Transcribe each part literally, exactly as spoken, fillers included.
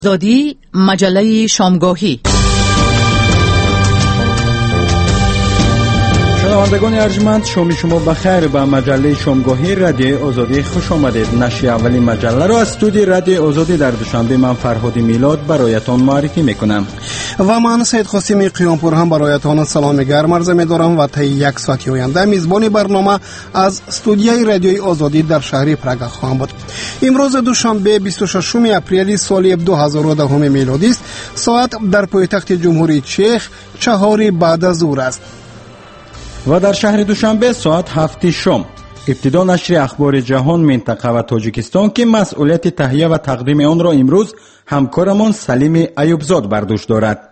آزادی مجله شامگاهی. شنوندگان ارجمند، شام شما بخیر. به مجله شامگاهی رادیو آزادی خوش آمدید. نشر اولین مجله را از استودیوی رادیو آزادی در دوشنبه من فرهاد میلاد برایتان معرفی میکنم و من سید قاسم قیامپور هم برایتان سلام گرم عرض می‌دارم و تا یک ساعت آینده میزبان برنامه از استودیوی رادیو آزادی در شهر پراگ خواهم بود. امروز دوشنبه بیست و ششم اپریل سال دو هزار و ده میلادی است. ساعت در پایتخت جمهوری چک چهار بعد از ظهر است و در شهر دوشنبه ساعت هفت شام. ابتدا نشر اخبار جهان، منطقه و تاجیکستان که مسئولیت تهیه و تقدیم آن را امروز همکارمان سلیم ایوبزاد بر دوش دارد.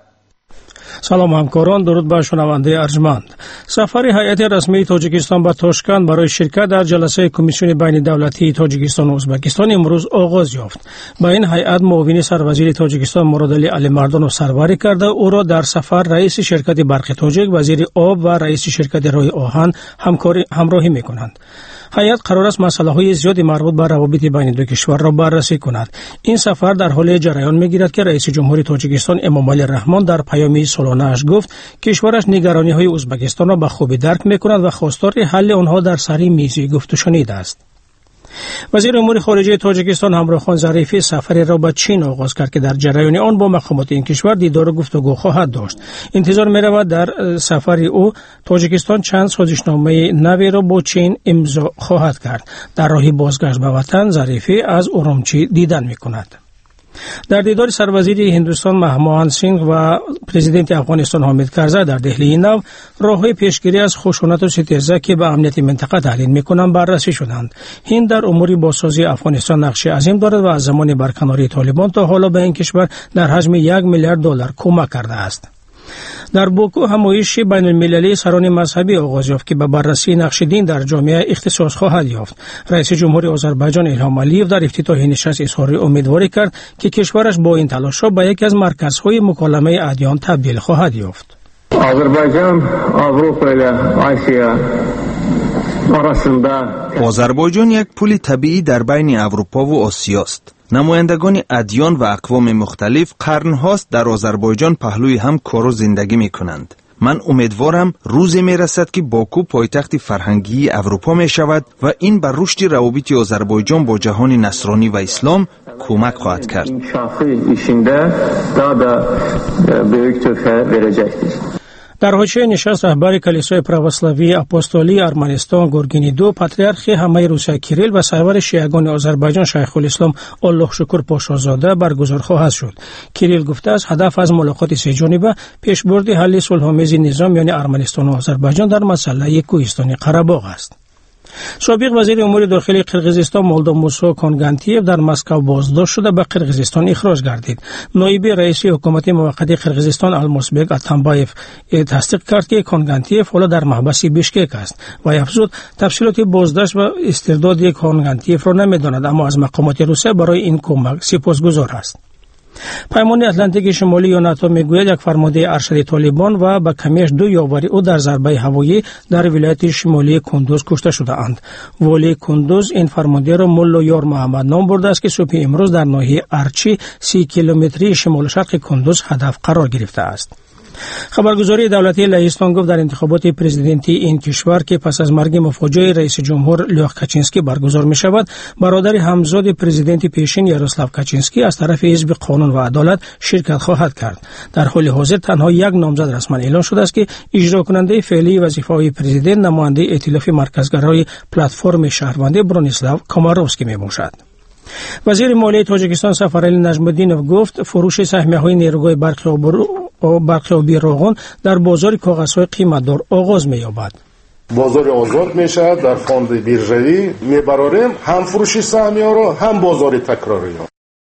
سلام همکاران، درود بر شنونده ارجمند. سفر هیئت رسمی تاجیکستان به تاشکند برای شرکت در جلسه کمیسیون بین دولتی تاجیکستان و ازبکستان امروز آغاز یافت. با این هیئت معاون سروزیر تاجیکستان مرادعلی علی مردان سروری کرده او را در سفر رئیس شرکت برق تاجیک، وزیر آب و رئیس شرکت راه آهن همکاری همراهی می‌کنند. هیئت قرار است مسائل زیادی مربوط به روابط بین دو کشور را بررسی کند. این سفر در حال جریان می‌گیرد که رئیس جمهوری تاجیکستان امامعلی رحمان در پیامی سالانه‌اش گفت کشورش نگرانی‌های ازبکستان را به خوبی درک می‌کند و خواستار حل آنها در سر میز گفت و شنید است. وزیر امور خارجه تاجیکستان همراه خان ظریفی سفری را به چین آغاز کرد که در جریان آن با مقامات این کشور دیدار و گفتگو خواهد داشت. انتظار می‌رود در سفر او تاجیکستان چند سازشنامه نوی را با چین امضا خواهد کرد. در راه بازگشت به وطن ظریفی از اورمچی دیدن می‌کند. در دیدار سروزیر هندوستان مهمان سینگ و پرزیدنت افغانستان حامد کرزی در دهلی نو راه‌های پیشگیری از خشونت و ستیزه که به امنیت منطقه تهدید می‌کنند بررسی شدند. هند در امور بازسازی افغانستان نقش عظیم دارد و از زمان برکناری طالبان تا حالا به این کشور در حجم یک میلیارد دلار کمک کرده است. در باکو همایش بین المللی سران مذهبی آغاز یافت که به بررسی نقش دین در جامعه اختصاص خواهد یافت. رئیس جمهوری آذربایجان الهام علیف در افتتاح نشست اظهار امیدواری کرد که کشورش با این تلاش‌ها به یک از مرکزهای مکالمه ادیان تبدیل خواهد یافت. آذربایجان اروپا و آسیا آذربایجان یک پل طبیعی در بین اروپا و آسیا است. نمایندگان ادیان و اقوام مختلف قرن‌هاست در آذربایجان پهلوی هم کار و زندگی می‌کنند. من امیدوارم روزی میرسد که باکو پایتخت فرهنگی اروپا می شود و این بر رشد روابط آذربایجان با جهان نصرانی و اسلام کمک خواهد کرد. در حاشیه نشست رهبر کلیسای پروسلاوی اپوستولی ارمنستان گورگینی دو پاتریارخ همه روسیه کیریل و سرور شیعگان آذربایجان شیخ الاسلام الله شکر پاشازاده برگزار خواهد شد. کیریل گفته است هدف از ملاقات سه جانبه پیشبرد حل صلح‌آمیز نظام میان ارمنستان و آذربایجان در مسئله کوهستان قره‌باغ است. سابق وزیر امور داخلی قرقیزستان مولدا موسی کانگانتیف در مسکو بازداشت شده به قرقیزستان اخراج گردید. نایب رئیس حکومت موقت قرقیزستان المسبک اتنبایف تصدیق کرد که کانگانتیف حالا در محبس بیشکک است و افزود تفصیلات بازداشت و استرداد کانگانتیف را نمی‌داند، اما از مقامات روسیه برای این کمک سپاسگزار است. پیمان اتلانتیک شمالی یا ناتو میگوید یک فرمانده ارشد طالبان و با کمیش دو یاوری او در ضربه هوایی در ولایت شمالی کندوز کشته شده اند. والی کندوز این فرمانده را مولا یار محمد نام برده است که صبح امروز در ناحیه ارچی سی کیلومتری شمال شرق کندوز هدف قرار گرفته است. خبرگزاری دولتی لهستان گفت در انتخابات پرزیدنتی این کشور که پس از مرگ مفاجئ رئیس جمهور لیوخ کاچینسکی برگزار می شود، برادر همزاد پرزیدنت پیشین یاروسلاو کاچینسکی از طرف حزب قانون و عدالت شرکت خواهد کرد. در حال حاضر تنها یک نامزد رسما اعلام شده است که اجرا کننده فعلی وظیفه‌های پرزیدنت نماینده ائتلاف مرکزگرای پلتفرم شهروندی برونیسلاو کاماروفسکی می باشد. وزیر مالیه تاجیکستان سفرعلی نجم‌الدینوف گفت فروش سهمیه‌های نیروگاه برق برق آبی روغن در بازار کاغذهای قیمتدار آغاز می‌یابد. بازار آزاد می‌شود، در فاند بیرژوی می‌براریم هم فروش سهمیه‌ها را هم بازار تکراری ها.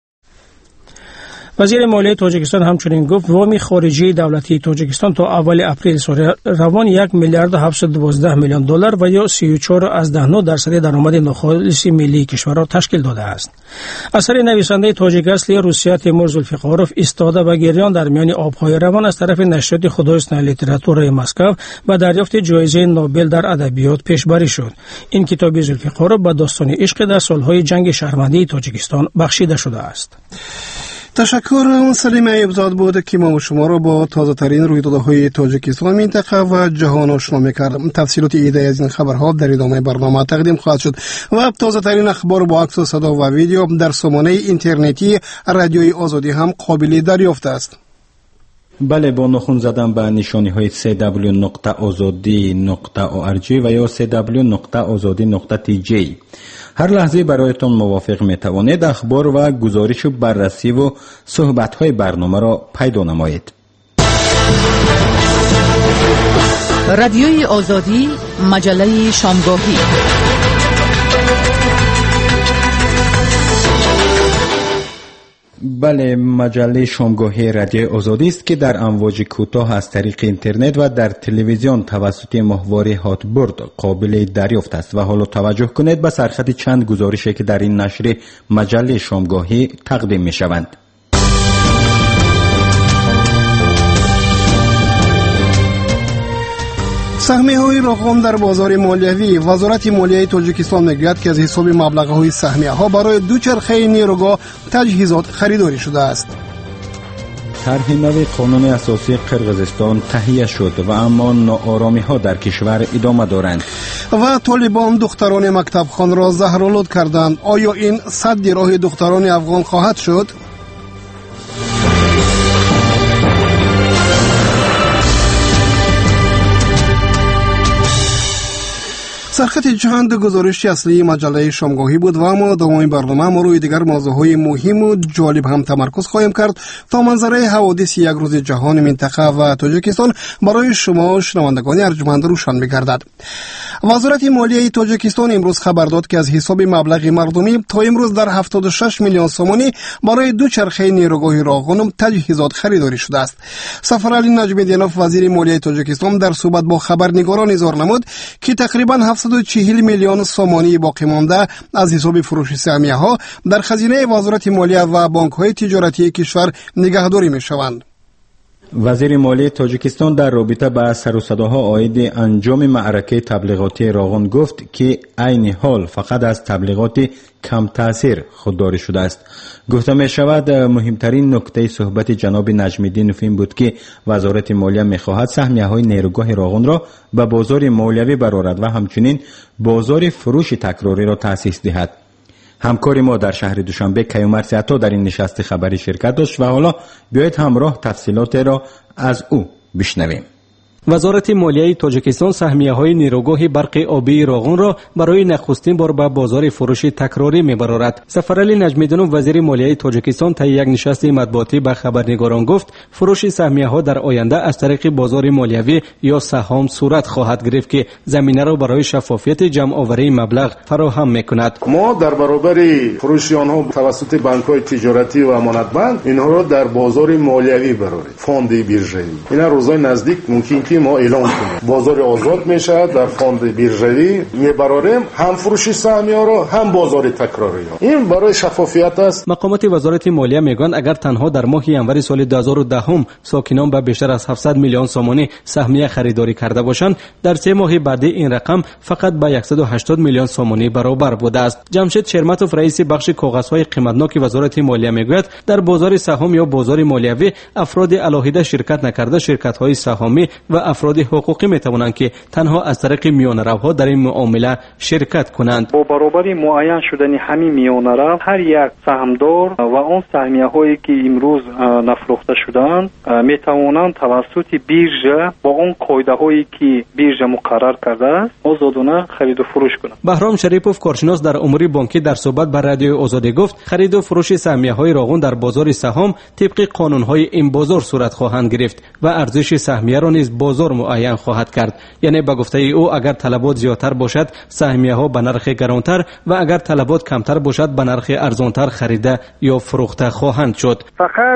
وزیر مالیه تاجیکستان همچنین گفت وام خارجی دولتی تاجیکستان تا اول اپریل سال روان یک میلیارد و هفتصد و دوازده میلیون دلار و یا سی و چهار از ده و نه درصد درآمد ناخالص ملی کشور را تشکیل داده است. اثر نویسنده تاجیک اصلی روسیه تیمور زولفیقاروف ایستاده و گریان در میان آبهای روان از طرف نشریات خدایستان لیتراتور مسکو و دریافت جایزه نوبل در ادبیات پیشبری شد. این کتاب زولفیقاروف به داستان عشق در سالهای جنگ شهروندی تاجیکستان بخشیده شده است. تشکر سلیم ایوبزاد بود که ما و شما را با تازه ترین رویدادهای تاجیکستان منطقه و جهان آشنا می‌کرد. تفصیلات ایده از این خبرها در ادامه برنامه تقدیم خواهد شد و تازه ترین اخبار با عکس و صدا و ویدیو در سامانه اینترنتی رادیوی آزادی هم قابل دریافت است. بله، با نخون زدن به نشانی های سی دبلیو نقطه آزادی نقطه او ار جی و یا سی دبلیو نقطه آزادی نقطه تی جی هر لحظه برایتان موافق می توانید اخبار و گزارش و بررسی و صحبت های برنامه را پیدا نمایید. رادیوی آزادی، مجله شامگاهی. بله، مجله شامگاهی رادیوی آزادی است که در امواج کوتاه از طریق اینترنت و در تلویزیون توسط ماهواره هاتبرد قابل دریافت است و حالا توجه کنید به سرخط چند گزارشی که در این نشر مجله شامگاهی تقدیم می شوند. سهمیه های رقم در بازار مالیوی. وزارت مالیه تاجیکستان میگوید که از حساب مبلغ های سهمیه ها برای دوچرخه نیروگاه تجهیزات خریداری شده است. طرح نو قانون اساسی قرقیزستان تهیه شد و اما ناآرامی ها در کشور ادامه دارند. و طالبان دختران مکتب خان را زهرآلود کردند. آیا این سد راه دختران افغان خواهد شد؟ سرخط چند گزارش اصلی مجله شامگاهی بود و اما دوام برنامه ما روی دیگر موضوعهای مهم و جالب هم تمرکز خواهیم کرد تا منظره حوادث یک روز جهان منطقه و تاجیکستان برای شما شنوندگان ارجمند روشن می‌گردد. وزارت مالیه تاجیکستان امروز خبر داد که از حساب مبلغ مردمی تا امروز در هفتاد و شش میلیون سومانی برای دو چرخه نیروگاه راغون تجهیزات خریداری شده است. سفرعلی نجمیدینوف وزیر مالیه تاجیکستان در صحبت با خبرنگاران اظهار نمود که تقریبا هفتصد و چهل میلیون سومانی باقی مانده از حساب فروش سهمیه ها در خزینه وزارت مالیه و بانک های تجارتی کشور نگهداری می شوند. وزیر مالیه تاجیکستان در رابطه با سر و صداها عاید انجام معرکه تبلیغاتی راغون گفت که عین حال فقط از تبلیغات کم تاثیر خودداری شده است. گفته می شود مهمترین نکته صحبت جناب نجمیدینوف این بود که وزارت مالیه می خواهد سهمیه های نیروگاه راغون را به بازار مالیوی برآورد و همچنین بازار فروش تکراری را تأسیس دهد. همکار ما در شهر دوشنبه کیومرث عطا در این نشست خبری شرکت داشت و حالا بیایید همراه تفصیلات را از او بشنویم. وزارت مالیه تاجیکستان سهمیه‌های نیروگاه برق آبی راغون را برای نخستین بار به بازار فروش تکراری می‌برآورد. سفرعلی نجمیدینوف وزیر مالیه تاجیکستان طی یک نشست مطبوعاتی به خبرنگاران گفت فروش سهمیه‌ها در آینده از طریق بازار مالیوی یا سهام صورت خواهد گرفت که زمینه را برای شفافیت جمع‌آوری مبلغ فراهم می‌کند. ما در برابر فروش آنها توسط بانک‌های تجارتی و امانتبند اینها را در بازار مالیوی برآوریم، فوند بیرژه‌ای. اینا روزهای نزدیک ممکن ما اعلام کنیم بازار آزاد میشه، در فوند بیرژه‌ای میبراریم هم فروش سهمیه را هم بازار تکراری ها. این برای شفافیت است. مقامات وزارت مالیه میگن اگر تنها در ماه ینور سال دو هزار و ده هم ساکنان به بیشتر از هفتصد میلیون سومانی سهمیه خریداری کرده باشند، در سه ماه بعدی این رقم فقط به صد و هشتاد میلیون سومانی برابر بوده است. جمشید شرمتوف رئیس بخش کاغذهای قیمتناک وزارت مالیه میگوید در بازار سهام یا بازار مالیوی افراد علاهیده شرکت نکرده شرکت‌های سهامی و افراد حقوقی میتوانند که تنها از طریق میانه‌روها در این معامله شرکت کنند. با برابری معین شدن همین میانه‌رو هر یک سهامدار و آن سهمیه‌هایی که امروز نفروخته شدند میتوانند توسط بیرژه با آن قاعده‌هایی که بیرژه مقرر کرده است آزادانه خرید و فروش کنند. بهرام شریپوف کارشناس در امور بانکی در صحبت با رادیو آزادی گفت خرید و فروش سهمیه‌های راغون در بازار سهام طبق قانون‌های این بازار صورت خواهند گرفت و ارزش سهمیه را نیز بازار معین خواهد کرد. یعنی به گفته او اگر طلبات زیادتر باشد سهمیه ها به نرخ گرانتر و اگر طلبات کمتر باشد به نرخ ارزانتر خریده یا فروخته خواهند شد. فقط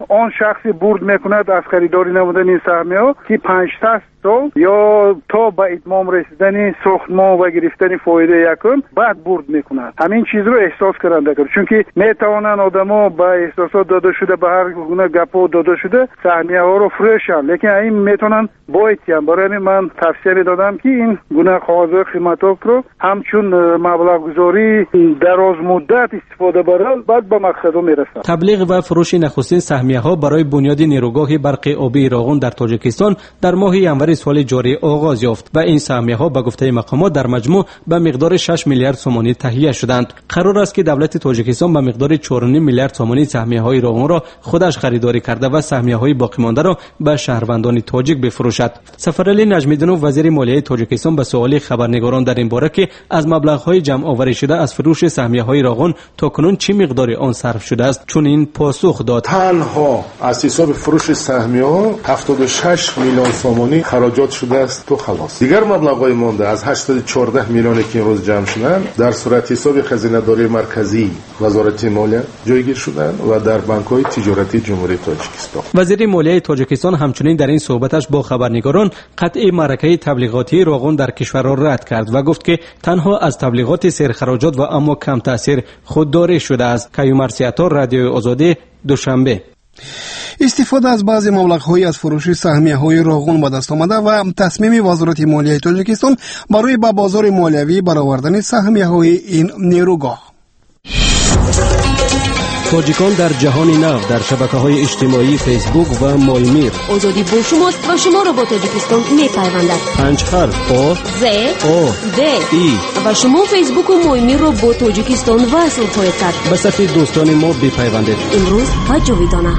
آن شخصی برد میکند از خریداری نمودن این سهمیه ها که پنجصد سال یا تا به اتمام رسیدن ساختمان و گرفتن فایده یکم بعد برد میکند. همین چیز رو احساس کننده کرد، چون که میتوانند آدما با احساسات داده شده به هر گونه گپا داده شده سهمیه ها رو فروشن، لیکن این میتونن باید هم. برای من توصیه میدادم که این گونه کاغذ قیمتاک رو همچون مبلغ گذاری دراز مدت استفاده برن بعد به مقصد میرسن. تبلیغ و فروش نخستین سهمیه ها برای بنیاد نیروگاه برق آبی راغون در تاجیکستان در ماه ینور سال جاری آغاز یافت و این سهمیه ها به گفته مقامات در مجموع به مقدار شش میلیارد سومانی تهیه شدند. قرار است که دولت تاجیکستان به مقدار چهار و نیم میلیارد سومانی سهمیه های راغون را خودش خریداری کرده و سهمیه های باقی مانده را به شهروندان تاجیک بفروشد. سفرعلی نجمیدینوف وزیر مالیه تاجیکستان به سوال خبرنگاران در این باره که از مبلغ های جمع آوری شده از فروش سهمیه های راغون تاکنون چه مقدار آن صرف شده است چون این پاسخ داد: تنها از حساب فروش سهمیه ها هفتاد و شش میلیون سومانی خراجات شده است تو خلاص. دیگر مبلغ های مانده از هشتصد و چهارده میلیونی که امروز جمع شدند در صورت حساب خزینه داری مرکزی وزارت مالیه جایگیر شدند و در بانک های تجارتی جمهوری تاجیکستان. وزیر مالیه تاجیکستان همچنین در این صحبتش با خبرنگاران قطع معرکه تبلیغاتی راغون در کشور را رد کرد و گفت که تنها از تبلیغات سرخراجات و اما کم تاثیر خودداری شده است. کیومر سیاتور، رادیوی آزادی، دوشنبه. استفاده از بعضی مبلغ‌های از فروش سهمیه‌های راغون به دست آمده و تصمیم وزارت مالیه تاجیکستان برای به بازار مالیوی برآوردن سهمیه‌های این نیروگاه. تاجیکان در جهان نو در شبکه‌های اجتماعی فیسبوک و مایمیر. آزادی با شماست و شما را با تاجیکستان می‌پیوندد. پنج حرف آ ز او د ای و شما فیسبوک و مایمیر را با تاجیکستان وصل خواهید کرد. به صف دوستان ما بپیوندید. امروز و جاویدانه.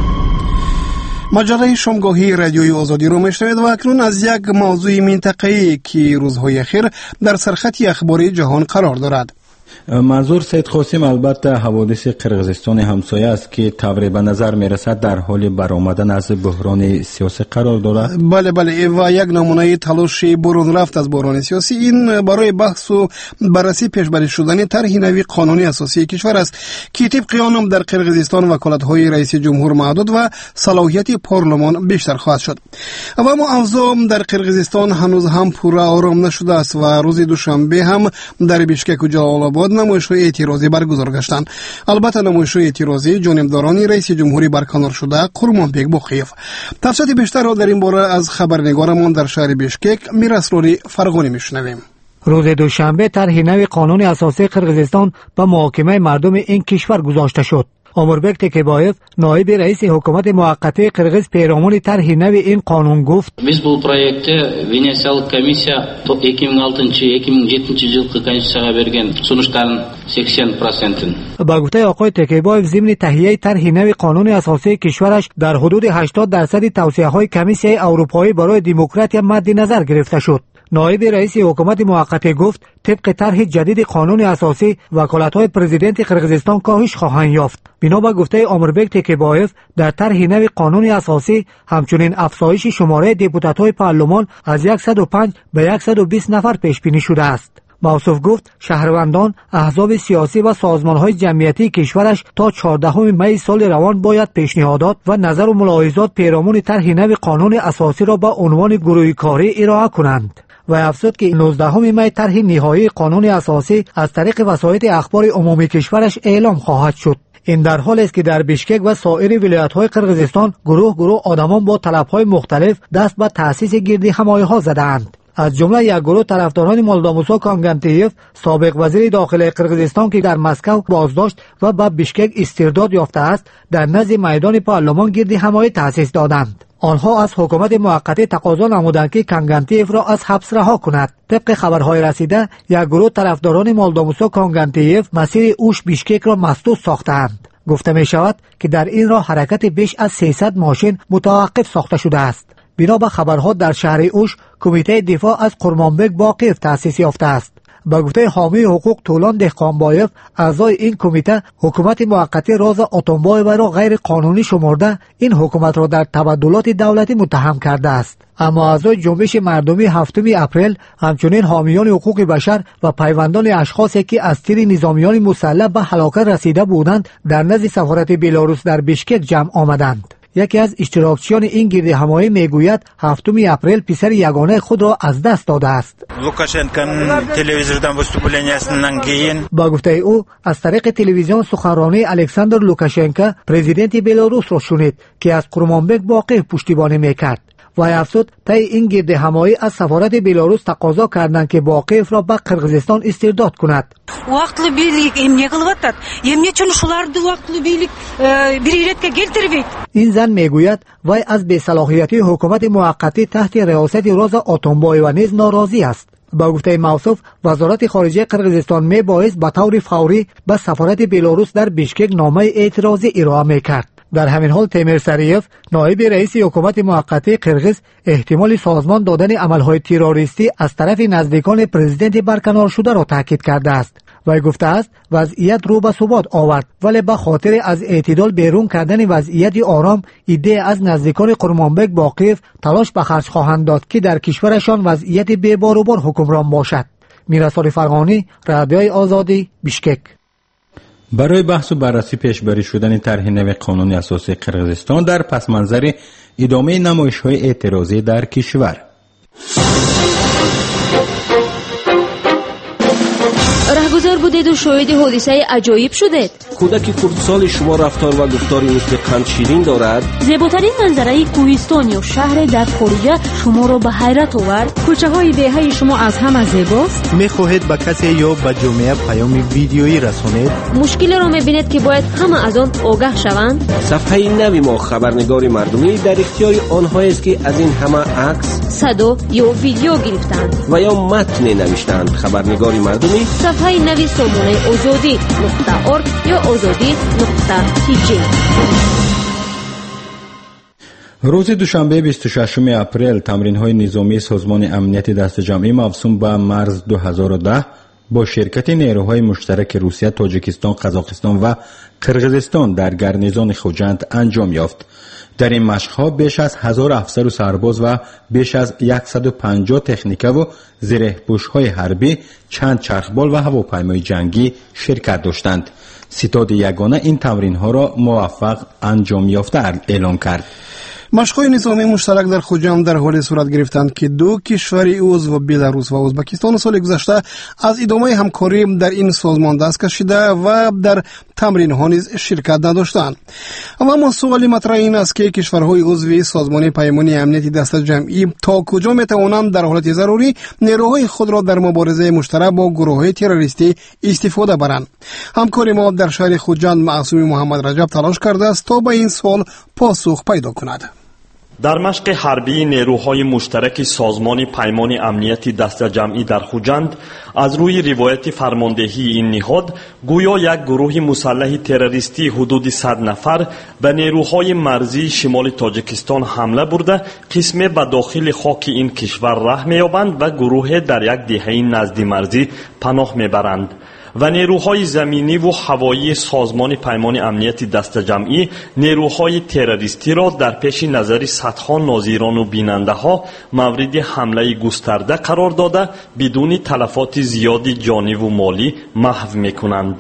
مجله شامگاهی رادیوی آزادی رو میشنوید و اکنون از یک موضوع منطقه‌ای که روزهای اخیر در سرخط اخباری جهان قرار دارد. منظور سید قاسم البته حوادث قرقیزستان همسایه است که طوری به نظر میرسد در حال برآمدن از بحران سیاسی قرار دارد. بله بله و یک نمونه تلاش برون رفت از بحران سیاسی این برای بحث و بررسی پیشبری شدن طرح نوی قانونی اساسی کشور است که طبق آن در قرقیزستان وکالت‌های رئیس جمهور محدود و صلاحیت پارلمان بیشتر خواهد شد. و اما اوضاع در قرقیزستان هنوز هم پورا آرام نشده است و روز دوشنبه هم در بیشکک و جلال آباد نمایش‌های اعتراضی برگزار گشتند. البته نمایش‌های اعتراضی جانبداران رئیس جمهوری برکنار شده قرمانبک بوخیف. تفصیلات بیشتر را در این باره از خبرنگارمان در شهر بیشکک میراسروری فرغونی میشنویم. روز دوشنبه طرح نوی قانون اساسی قرقیزستان به محاکمه مردم این کشور گذاشته شد. اموربک تکیبایف نایب رئیس حکومت موقته قرقیز پیرامون طرح نوی این قانون گفت: Biz bu proyektde Venesiyalık komissiya ikki ming oltinchi ikki ming yettinchi yilgi konstitutsiyaga bergan sunushlarin seksen prosentini. با گفته آقای تکیبایف ضمن تهیه طرح نوی قانون اساسی کشورش در حدود هشتاد درصد توصیه‌های کمیسیای اروپایی برای دموکراسی مد نظر گرفته شد. نایب رئیس حکومت موقته گفت طبق طرح جدید قانون اساسی وکالت‌های پرزیدنت قرقیزستان کاهش خواهند یافت. بنا به گفته اموربک تکیبایف در طرح نوی قانون اساسی همچنین افزایش شماره دپوتات‌های پارلمان از صد و پنج به صد و بیست نفر پیش بینی شده است. موصوف گفت شهروندان، احزاب سیاسی و سازمان‌های جمعیتی کشورش تا چهاردهم می سال روان باید پیشنهادات و نظر و ملاحظات پیرامون طرح نوی قانون اساسی را به عنوان گروهی کاری ارائه کنند. و افزود که نوزدهم می طرح نهایی قانون اساسی از طریق وسایط اخبار عمومی کشورش اعلام خواهد شد. این در حالی است که در بیشکک و سایر ولایت‌های قرقیزستان گروه گروه آدمان با طلب‌های مختلف دست به تأسیس گردی همایه‌ها زدند. از جمله یک گروه طرفداران مولداموسا کانگانتیف سابق وزیر داخلی قرقیزستان که در مسکو بازداشت و به بیشکک استرداد یافته است در نزد میدان پارلمان گردی همایه تأسیس دادند. آنها از حکومت موقته تقاضا نمودند که کانگانتیف را از حبس رها کند. طبق خبرهای رسیده یک گروه طرفداران مولداموسا کانگانتیف مسیر اوش بیشکک را مسدود ساختند. گفته می شود که در این راه حرکت بیش از سیصد ماشین متوقف ساخته شده است. بنا به خبرها در شهر اوش کمیته دفاع از قرمانبک باقیف تأسیس یافته است. با گفته حامی حقوق طولان دهقانبایف اعضای این کمیته حکومت موقته راز اتمبای را غیر قانونی شمرده این حکومت را در تبدلات دولتی متهم کرده است. اما اعضای جنبش مردمی هفتم اپریل همچنین حامیان حقوق بشر و پیوندان اشخاصی که از تیر نظامیان مسلح به هلاکت رسیده بودند در نزد سفارت بلاروس در بیشکک جمع آمدند. یکی از اشتراکچیان این گردهمایی میگوید هفتم اپریل پسر یگانه خود را از دست داده است. لوکاشنکن تلویزیون وستوپلنیاسنن گین. با گفته او از طریق تلویزیون سخنرانی الکساندر لوکاشنکو پرزیدنت بلاروس را شنید که از قرمانبک باقی پشتیبانی میکرد. وی افزود طی این گردهمایی از سفارت بلاروس تقاضا کردند که باقیف را به قرغیزستان استرداد کند. Вақтлы бийлик эмне кылып атат? Эмне үчүн ушуларды вақтлы бийлик бир иретке келтирбейт? این زن میگوید وی از بی‌صلاحیتی حکومت موقتی تحت ریاست روزا آتونبایو نیز ناراضی است. با گفته موصوف وزارت خارجه قرغیزستان میبایست به طور فوری به سفارت بلاروس در بیشکک نامه اعتراضی ارائه میکرد. در همین حال تیمور سریف نایب رئیس حکومت موقتی قرغیز احتمال سازمان دادن عملهای تروریستی از طرف نزدیکان پرزیدنت برکنار شده را تاکید کرده است. وی گفته است وضعیت رو به ثبات آورد ولی به خاطر از اعتدال بیرون کردن وضعیت آرام ایده از نزدیکان قرمانبک باقیف تلاش به خرج خواهند داد که در کشورشان وضعیت بی‌باروبار حکمران باشد. میرسال فرغانی، رادیوی آزادی، بیشکک. برای بحث و بررسی پیشبری شدن طرح نو قانون اساسی قرغیزستان در پس منظر ادامه نمایش‌های اعتراضی در کشور. رهگذر بودید و شاهد حادثه عجایب شدید. کودک خردسال شما رفتار و گفتاری مثل قند شیرین دارد. زیباترین منظره کوهستان یا شهر در خارج شما را به حیرت آورد. کوچه های دهه شما از همه زیباست. میخواهید به کسی یا به جامعه پیام ویدیویی رسانید؟ مشکل را میبینید که باید همه از آن آگاه شوند. صفحه نوی ما خبرنگار مردمی در اختیار آنهایی است که از این همه عکس، صدا یا ویدیو گرفتند و یا متن نوشتند. خبرنگار مردمی صفحه نوی سامانه آزادی نقطه ارگ یا آزادی نقطه تی جی. روز دوشنبه بیست و ششم اپریل تمرین‌های نظامی سازمان امنیت دست جمعی موسوم به مرز دو هزار و ده با شرکت نیروهای مشترک روسیه، تاجیکستان، قزاقستان و قرغیزستان در گرنیزان خوجند انجام یافت. در این مشق‌ها بیش از هزار افسر و سرباز و بیش از صد و پنجاه تکنیکه و زره‌پوش‌های حربی، چند چرخبال و هواپیمای جنگی شرکت داشتند. ستاد یگانه این تمرین‌ها را موفق انجام یافته اعلام کرد. مشق‌های نظامی مشترک در خوجند در حال صورت گرفتند که دو کشور عضو بلاروس و ازبکستان سال گذشته از ادامه همکاری در این سازمان دست کشیده و در تمرین‌ها نیز شرکت نداشتند. اما سوال مطرح این است که کشورهای عضو سازمان پیمانی امنیتی دست جمعی تا کجا می‌توانند در حالت ضروری نیروهای خود را در مبارزه مشترک با گروه‌های تروریستی استفاده برند. همکار ما در شهر خوجند معصوم محمد رجب تلاش کرده است تا به این سوال پاسخ پیدا کند. در مشق حربی نیروهای مشترک سازمان پیمان امنیتی دست جمعی در خوجند از روی روایت فرماندهی این نهاد گویا یک گروه مسلح تروریستی حدود صد نفر به نیروهای مرزی شمال تاجیکستان حمله برده قسمه به داخل خاک این کشور راه می‌یابند و گروه در یک دهه نزد مرزی پناه میبرند و نیروهای زمینی و هوایی سازمان پیمان امنیتی دست جمعی نیروهای تروریستی را در پیش نظر صدها ناظران و بیننده ها مورد حمله گسترده قرار داده بدون تلفات زیاد جانی و مالی محو میکنند.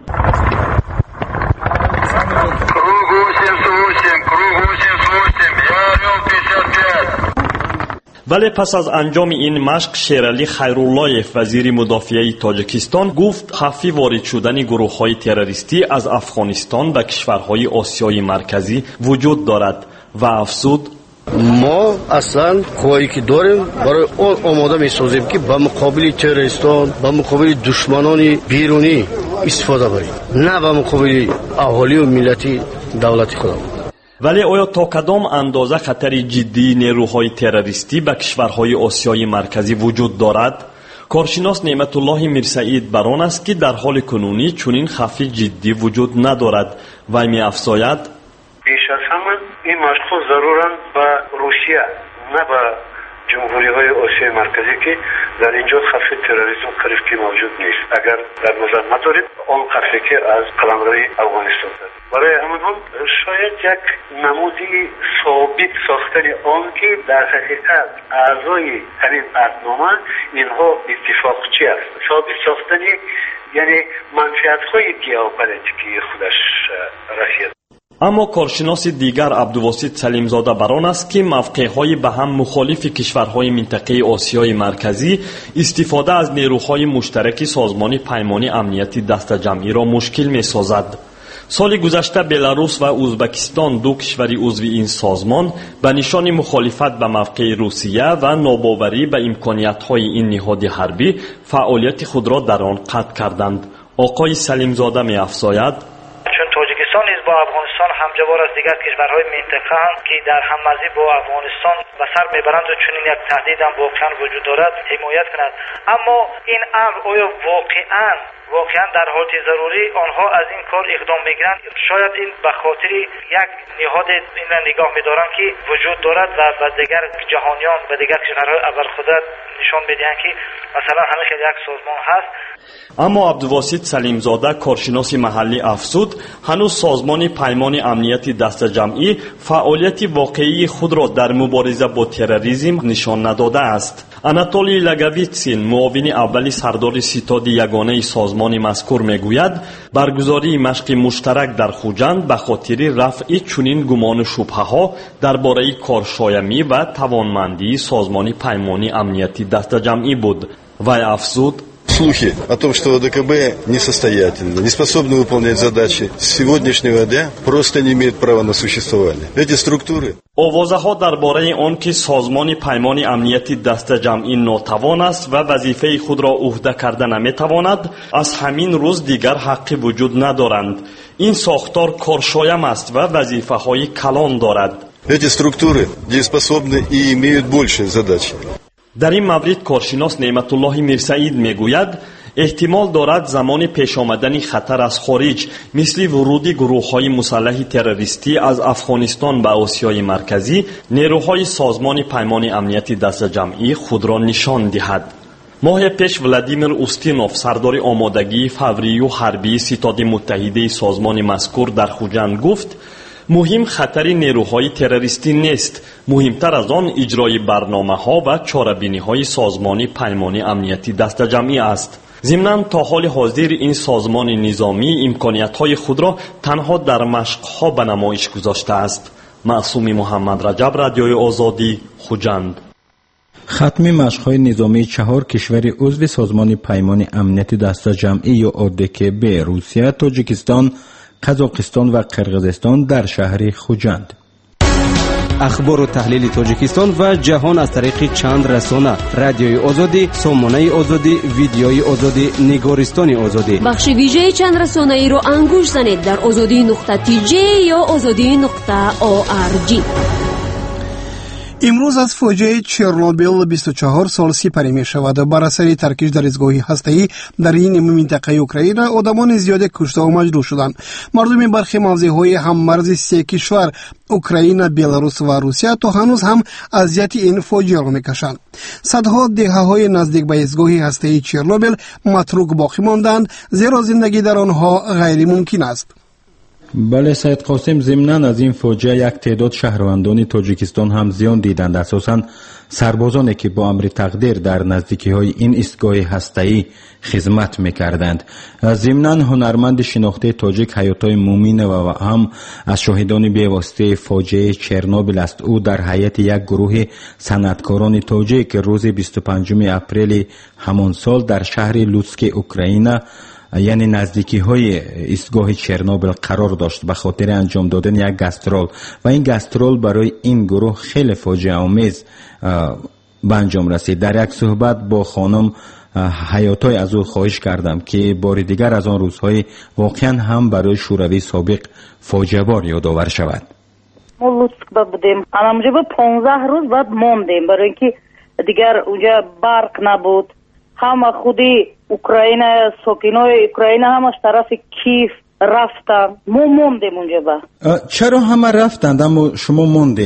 ولی پس از انجام این مشق شیرعلی خیراللهیف وزیر مدافعه تاجیکستان گفت خفی وارد شدن گروه‌های تروریستی از افغانستان به کشورهای آسیای مرکزی وجود دارد و افزود ما اصلا خواهی که داریم برای آن آماده می سازیم که به مقابل تروریستان، به مقابل دشمنان بیرونی استفاده بریم، نه به مقابل اهالی و ملتی دولت خودمون. ولی آیا تا کدام اندازه خطر جدی نیروهای تروریستی به کشورهای آسیای مرکزی وجود دارد؟ کارشناس نعمت الله میرسعید بران است که در حال کنونی چنین خطری جدی وجود ندارد و می افزاید بیش از همه این مشق‌ها ضروراً به روسیه نه به جمهوری‌های آسیای مرکزی که در اینجا خطر تروریسم قریب که موجود نیست. اگر در نظر ندارید آن خطری که از قلمروی افغانستان دارد. برای همین هم شاید یک نمودی ثابت ساختن آن که در حقیقت اعضای همین عهدنامه اینها اتفاقچی است. ثابت ساختن یعنی منفعت‌های گیاپولیتیکی خودش رسید. اما کارشناس دیگر عبدالواسط سلیمزاده بران است که موقعهای به هم مخالف کشورهای منطقه آسیای مرکزی استفاده از نیروهای مشترک سازمان پیمان امنیتی دست جمعی را مشکل می سازد. سال گذشته بلاروس و ازبکستان دو کشور عضو این سازمان به نشان مخالفت به موقع روسیه و ناباوری به امکانیت‌های این نهاد حربی فعالیت خود را در آن قطع کردند. آقای سلیمزاده می‌افزاید: چون تاجیکستان نیز با افغانستان همجوار از دیگر کشورهای منطقه هم که در هممرزی با افغانستان به سر میبرند و چنین یک تهدید هم واقعا وجود دارد حمایت کند. اما این امر آیا واقعا واقعا در حالت ضروری آنها از این کار اقدام میگیرند؟ شاید این به خاطر یک نهاد این را نگاه میدارند که وجود دارد و به دیگر جهانیان و دیگر کشورهای اول خودت نشان میدهند که مثلا همیشه یک سازمان هست. اما عبدالواسط سلیمزاده کارشناس محلی افزود هنوز سازمان پیمان امنیتی دست جمعی فعالیت واقعی خود را در مبارزه با تروریسم نشان نداده است. آناتولی لاگویتسین معاون اولی سردار ستاد یگانه سازمان مذکور میگوید برگزاری مشق مشترک در خوجند به خاطر رفع چنین گمان و شبهه ها درباره کارشایمی و توانمندی سازمان پیمان امنیتی دست جمعی بود. وی افزود: Слухи о том, что ОДКБ несостоятельно, не способны выполнять задачи с сегодняшнего дня, просто не имеют права на существование. Эти структуры... آوازها درباره آن که سازمان پیمان امنیتی دست جمعی ناتوان است و وظیفه خود را عهده کرده نمیتواند از همین روز دیگر حقی وجود ندارند. این ساختار کارشایم است و وظیفه های کلان دارد. Эти структуры дееспособны и имеют большие задачи. در این مورد کارشناس نعمت الله میرسعید میگوید احتمال دارد زمان پیش آمدن خطر از خارج مثل ورود گروه‌های مسلح تروریستی از افغانستان به آسیای مرکزی نیروهای سازمان پیمان امنیتی دست جمعی خود را نشان دهد. ماه پیش ولادیمیر اوستینوف سردار آمادگی فوری و حربی ستاد متحده سازمان مذکور در خوجند گفت مهم خطر نیروهای تروریستی نیست، مهمتر از آن اجرای برنامه ها و چاره‌بینی های سازمان پیمان امنیتی دست جمعی است. ضمناً تا حال حاضر این سازمان نظامی امکانیت های خود را تنها در مشق ها به نمایش گذاشته است. معصوم محمد رجب، رادیوی آزادی، خوجند. ختم مشق‌های نظامی چهار کشور عضو سازمان پیمان امنیتی دست جمعی یا ادکب روسیه، تاجیکستان، قزاقستان و قرقیزستان در شهر خوجند. اخبار و تحلیل تاجیکستان و جهان از طریق چند رسانه: رادیوی آزادی، سامانه آزادی، ویدیوی آزادی، نگارستان آزادی. بخش ویژه چند رسانه ای رو انگوش زنید در آزادی نقطه تی جی یا آزادی نقطه او آر جی. امروز از فاجعه چرنوبیل بیست و چهار سال سپری می شود. بر اثر ترکیش در دستگاه هسته‌ای در این منطقه اوکراین آدمان زیاد کشته و مجروح شدند. مردم برخی موضع‌های هممرز سه کشور اوکراین، بلاروس و روسیه تا هنوز هم اذیت این فاجعه را می‌کشند. صدها دهه‌های نزدیک به دستگاه هسته‌ای چرنوبیل متروک باقی ماندند، زیرا زندگی در آنها غیر ممکن است. بله سید قاسم، ضمناً از این فاجعه یک تعداد شهروندان تاجیکستان هم زیان دیدند، اساساً سربازانی که با امر تقدیر در نزدیکی‌های این ایستگاه هسته‌ای خدمت می‌کردند. ضمناً هنرمند شناخته تاجیک حیاتای مومین و هم از شاهدان بی‌واسطه فاجعه چرنوبیل است. او در هیئت یک گروه صنعتکاران تاجیک روز بیست و پنجم اپریل همان سال در شهر لوتسک اوکراین، یعنی نزدیکی های ایستگاه چرنوبیل قرار داشت به خاطر انجام دادن یک گاسترول و این گاسترول برای این گروه خیلی فاجعه آمیز به انجام رسید. در یک صحبت با خانم حیاتای از او خواهش کردم که بار دیگر از آن روزهای واقعا هم برای شوروی سابق فاجعه بار یادآور شود. ما لوتسک بودیم، الان با پانزده روز بعد موندیم برای اینکه دیگر اونجا برق نبود. همه خودی اوکراین، ساکنای اوکراین هم از طرف کیف رفتن، ما موندیم اونجا. با چرا همه رفتند اما شما موندید؟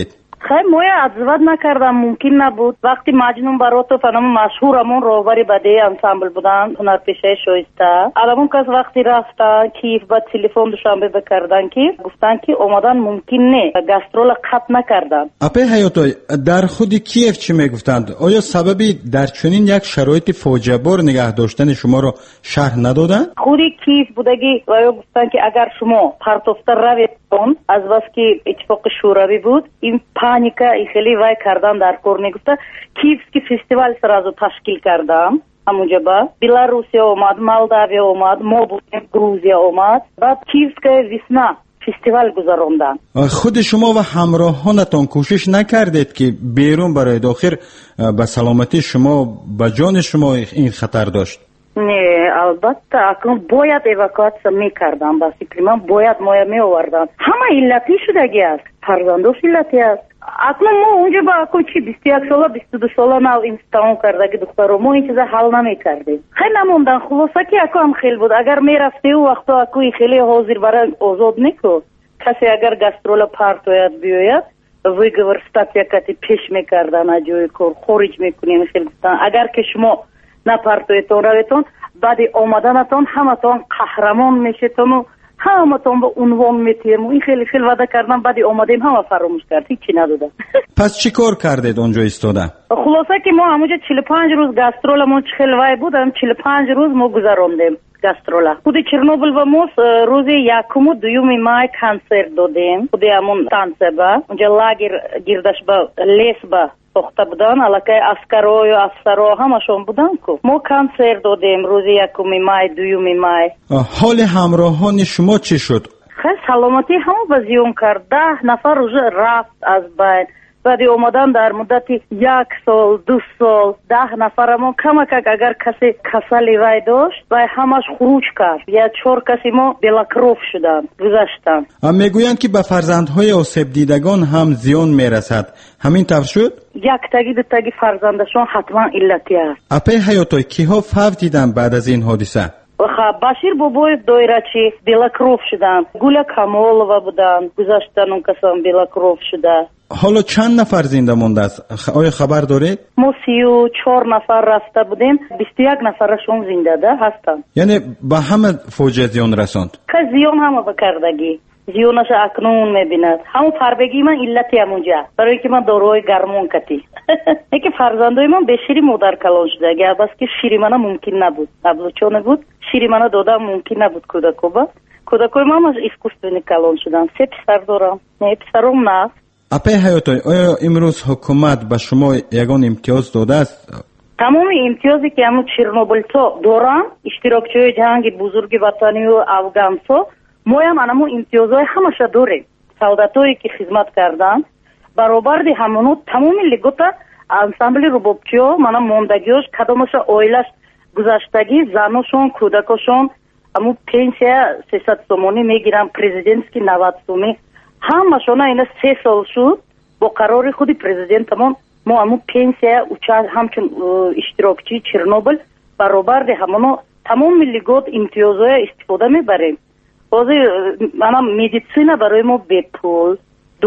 خیر مویا اتزواد نکردم ممکن نبود وقتی مجنون براتو فنم مشهورمون روبری بده انسامبل بودن هنرپیشه شایسته الان کس وقتی رفتن کیف با تلفن دوشنبه بکردن کیف گفتن که اومدن ممکن نه گاسترول قطع نکردن. اپی حیاتای در خود کیف چی میگفتند؟ آیا سببی در چنین یک شرایط فاجعه بار نگه داشتن شما رو شرح ندادن؟ خود کیف بودگی و گفتن که اگر شما پرتوفتر رویتون از بس که اتفاق شوروی بود این پانیکا خیلی وای کردن در کور نگفته کیف که فستیوال سرازو تشکیل کردم همونجا با بلاروسیا اومد مالداویا اومد ما بودیم گروزیا اومد بعد کیف که ویسنا فستیوال گذراندن. خود شما و همراهانتان کوشش نکردید که بیرون برای داخل به سلامتی شما به جان شما این خطر داشت؟ نه البته اکنون باید ایواکواتسا میکردم باسی پریمان باید مایا می آوردن همه علتی شدگی است فرزندوش علتی است اکنون ما اونجا با اکو چی بیست و یک ساله بیست و دو ساله نو امتحان کردگی دخترو ما این چیزا حل نمی کردیم خیلی نموندن خلاصه که اکو هم خیلی بود اگر می رفته و وقتا اکو خیلی حاضر برای آزاد نکو کسی اگر گسترول پارتوید بیوید ویگور ستاتیا کتی پیش میکردن اجوی کور خورج میکنیم خیلی گفتن اگر که شما نپرتویتون رویتون بعد آمدنتون همتون قهرمان میشیتون و همتون به عنوان میتیم و این خیلی خیلی وعده کردن بعد آمدیم همه فراموش کرد هیچی ندادن. پس چی کار کردید اونجا ایستاده؟ خلاصه که ما همونجا چهل و پنج روز گاسترولمون چهل وای بودم چهل و پنج روز ما گذراندیم گاسترولا خود چرنوبل و موس روز یکم و دوم مای کنسرت دادیم خود همون تانسه با اونجا لاگر گردش با لیس با ساخته بودن علاقه اسکرای و افسرها همشون بودن که ما کنسرت دادیم روز یکم مای دوم مای. حال همراهان شما چی شد؟ خیلی سلامتی همه بزیون کرد ده نفر روز رفت از بین بعد اومدن در مدت یک سال دو سال ده نفرمون کمک اگر کسی کسلی وای داشت و همش خروج کرد یا چهار کسی ما بلاکروف شدن گذشتن. میگویند که به فرزندهای آسیب دیدگان هم زیان میرسد همین طور شد؟ یک تگی دو تگی فرزندشون حتما علتی است. اپی حیاتای کیها فوت دیدن بعد از این حادثه؟ خب باشیر بابای دایرچی بلاکروف شدن گولا کمالова بودن گذشتن اون کسان بلاکروف شده. حالا چند نفر زنده مونده است؟ آیا خبر دارید؟ ما سی و چهار نفر رفته بودیم بیست و یک نفرشون زنده ده هستن. یعنی به همه فوجه زیان رساند؟ که زیان همه بکردگی زیانش اکنون میبیند همون فربگی من علتی همونجا برای که من داروهای گرمون کتی یکی فرزندای من به شیری مادر کلان شده اگر بس که شیری منه ممکن نبود ابلوچو نبود شیری منه دادم ممکن نبود کودکو با کودکوی من از اسکوستوینی کلان شدن سه پسر دارم نه پسرم نه. اپی حیاتای آیا امروز حکومت به شما یگان امتیاز داده است؟ تمام امتیازی که همون چرنوبل تو دارن اشتراکچوی جنگ بزرگ وطنی و افغانستان ما هم انمو امتیازهای همشه داریم سعودتایی که خدمت کردن برابر دی همونو تمام لگوتا انسامبلی روبوبچی ها منم موندگیوش کدامش اویلش گذشتگی زنوشون کودکاشون همون پنسیا سیصد سومونی میگیرن پرزیدنتسکی نود سومی همشون اینا سه سال شد با قرار خودی پرزیدنتمون ما همون پنسیا اوچه همچون اشتراکچی چرنوبل برابر دی همونو تمام لگوت امتیازهای استفاده میبریم. بازی منم مدیسینا برای ما بپول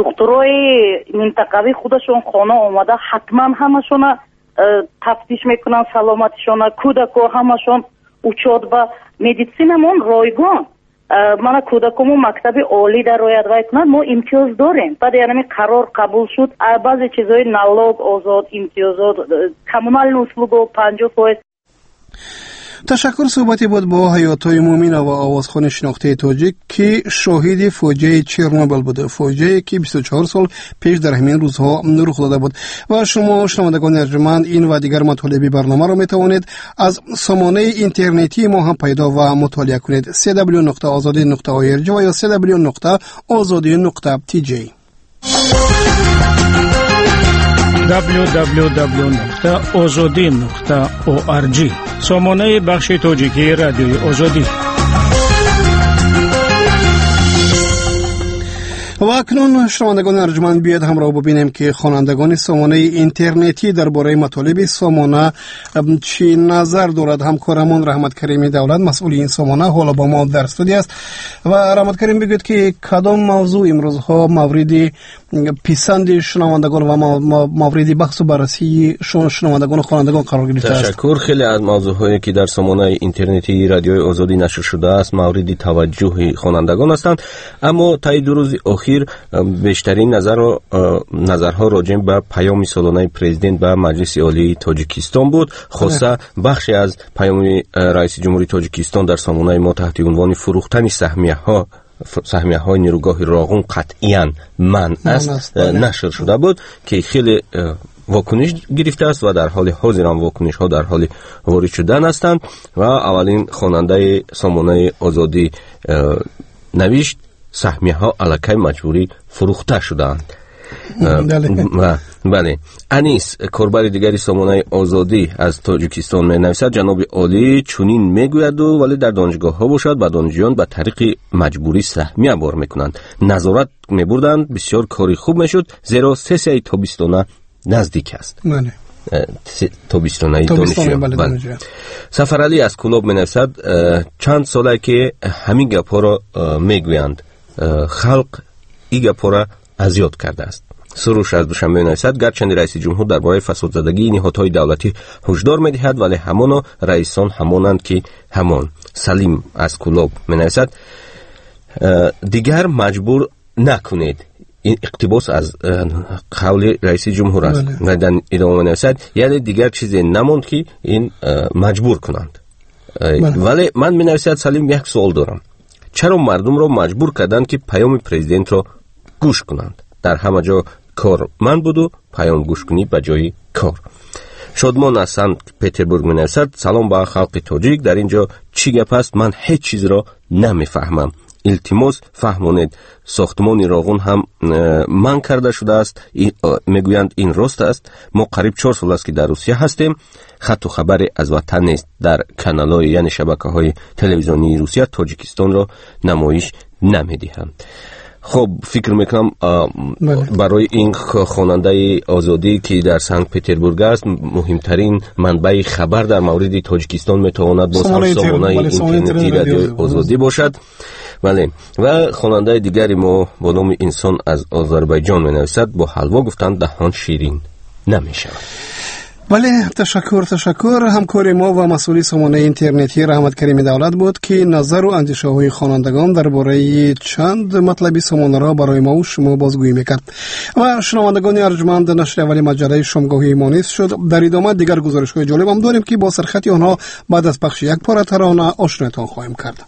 دکترای منطقوی خودشون خانه اومده حتما همشون تفتیش میکنن سلامتیشون کودکو همشون اوچاد با مدیسینمون رایگان من کودکمو مکتب عالی در رایت وای کنند ما امتیاز داریم بعد یعنی قرار قبول شد بعضی چیزای نالوگ آزاد امتیازات کمونال نسلوگو پنجاه فایز. تشکر. صحبتی بود با حیاتای مومینا و آوازخوان شناخته تاجیک که شاهد فوجه چرنوبل بوده فوجه که بیست و چهار سال پیش در همین روزها رخ داده بود و شما شنوندگان ارجمند این و دیگر مطالب برنامه را میتوانید از سامانه اینترنتی ما هم پیدا و مطالعه کنید دبلیو دبلیو دبلیو نقطه آزادی نقطه او ار جی و یا دبلیو دبلیو دبلیو نقطه آزادی نقطه تی جی دبلیو دبلیو دبلیو نقطه آزادی نقطه او ار جی سامانه بخش تاجیکی رادیوی آزادی. و اکنون شنوندگان ارجمند بیاید همراه ببینیم که خوانندگان سامانه اینترنتی درباره مطالب سامانه چی نظر دارد. همکارمون رحمت کریمی دولت مسئول این سامانه حالا با ما در استودیو است. و رحمت کریم بگوید که کدام موضوع امروز ها مورد پسند شنوندگان و مورد بحث و بررسی شنوندگان و خوانندگان قرار گرفته است؟ تشکر. خیلی از موضوعاتی که در سامانه اینترنتی رادیوی آزادی نشر شده است مورد توجه خوانندگان هستند، اما تا دو روز اخیر بیشترین نظر و نظرها راجع به پیام سالانه پرزیدنت به مجلس عالی تاجیکستان بود. خاصه بخشی از پیام رئیس جمهوری تاجیکستان در سامانه ما تحت عنوان فروختن سهمیه ها سهمیه های نیروگاه راغون قطعاً منع است نشر شده بود که خیلی واکنش گرفته است و در حال حاضر هم واکنش ها در حال وارد شدن هستند و اولین خواننده سامانه آزادی نوشت سهمیه ها الکی مجبوری فروخته شدند. و بله، انیس کاربر دیگری سامانه آزادی از تاجیکستان می نویسد جناب عالی چنین میگوید و ولی در دانشگاه ها باشد و دانشجویان به طریق مجبوری سهمیه بار میکنند. نظارت میبردند بسیار کاری خوب میشد زیرا سه سه تابستانه نزدیک است. بله. تابستانه دانشجویان. سفرعلی از کلاب می نویسد چند ساله که همین گپا را میگویند، خلق این گپا را اذیت کرده است. سروش از دوشنبه نویسد گرچند رئیس جمهور درباره فساد زدگی نهادهای دولتی هشدار می‌دهد ولی همان رئیسان همانند که همان. سلیم از کلاب می‌نویسد دیگر مجبور نکنید. این اقتباس از قول رئیس جمهور است. و در ادامه می‌نویسد یعنی دیگر چیزی نماند که این مجبور کنند. ولی من می‌نویسد سلیم یک سوال دارم. چرا مردم را مجبور کردند که پیام پرزیدنت را گوش کنند؟ در همه جا کار من بود و پیام گوش کنی به جای کار. شادمان از سنت پتربورگ می نویسد سلام به خلق تاجیک، در اینجا چی گپ است؟ من هیچ چیز را نمی فهمم. التماس فهمونید ساختمان راغون هم من کرده شده است. میگویند این راست است. ما قریب چهار سال است که در روسیه هستیم. خط و خبری از وطن نیست. در کانال‌های یعنی شبکه‌های تلویزیونی روسیه تاجیکستان را نمایش نمی‌دهند. خب فکر میکنم برای این خواننده آزادی که در سنت پتربورگ است مهمترین منبع خبر در مورد تاجیکستان میتواند باز هم سامانه اینترنتی رادیوی آزادی باشد. بله. و خواننده دیگری ما با نام انسان از آذربایجان مینویسد با حلوا گفتند دهان شیرین نمیشود. بله، تشکر تشکر همکار ما و مسئول سامانه اینترنتی رحمت کریمی دولت بود که نظر و اندیشه های خوانندگان درباره چند مطلبی سامانه را برای ما و شما بازگویی میکرد. و شنوندگان ارجمند، نشر اولی مجله شامگاهی ما نیست شد. در ادامه دیگر گزارش های جالب هم داریم که با سرخط آنها بعد از پخش یک پاره ترانه آشنایتان خواهیم کرد.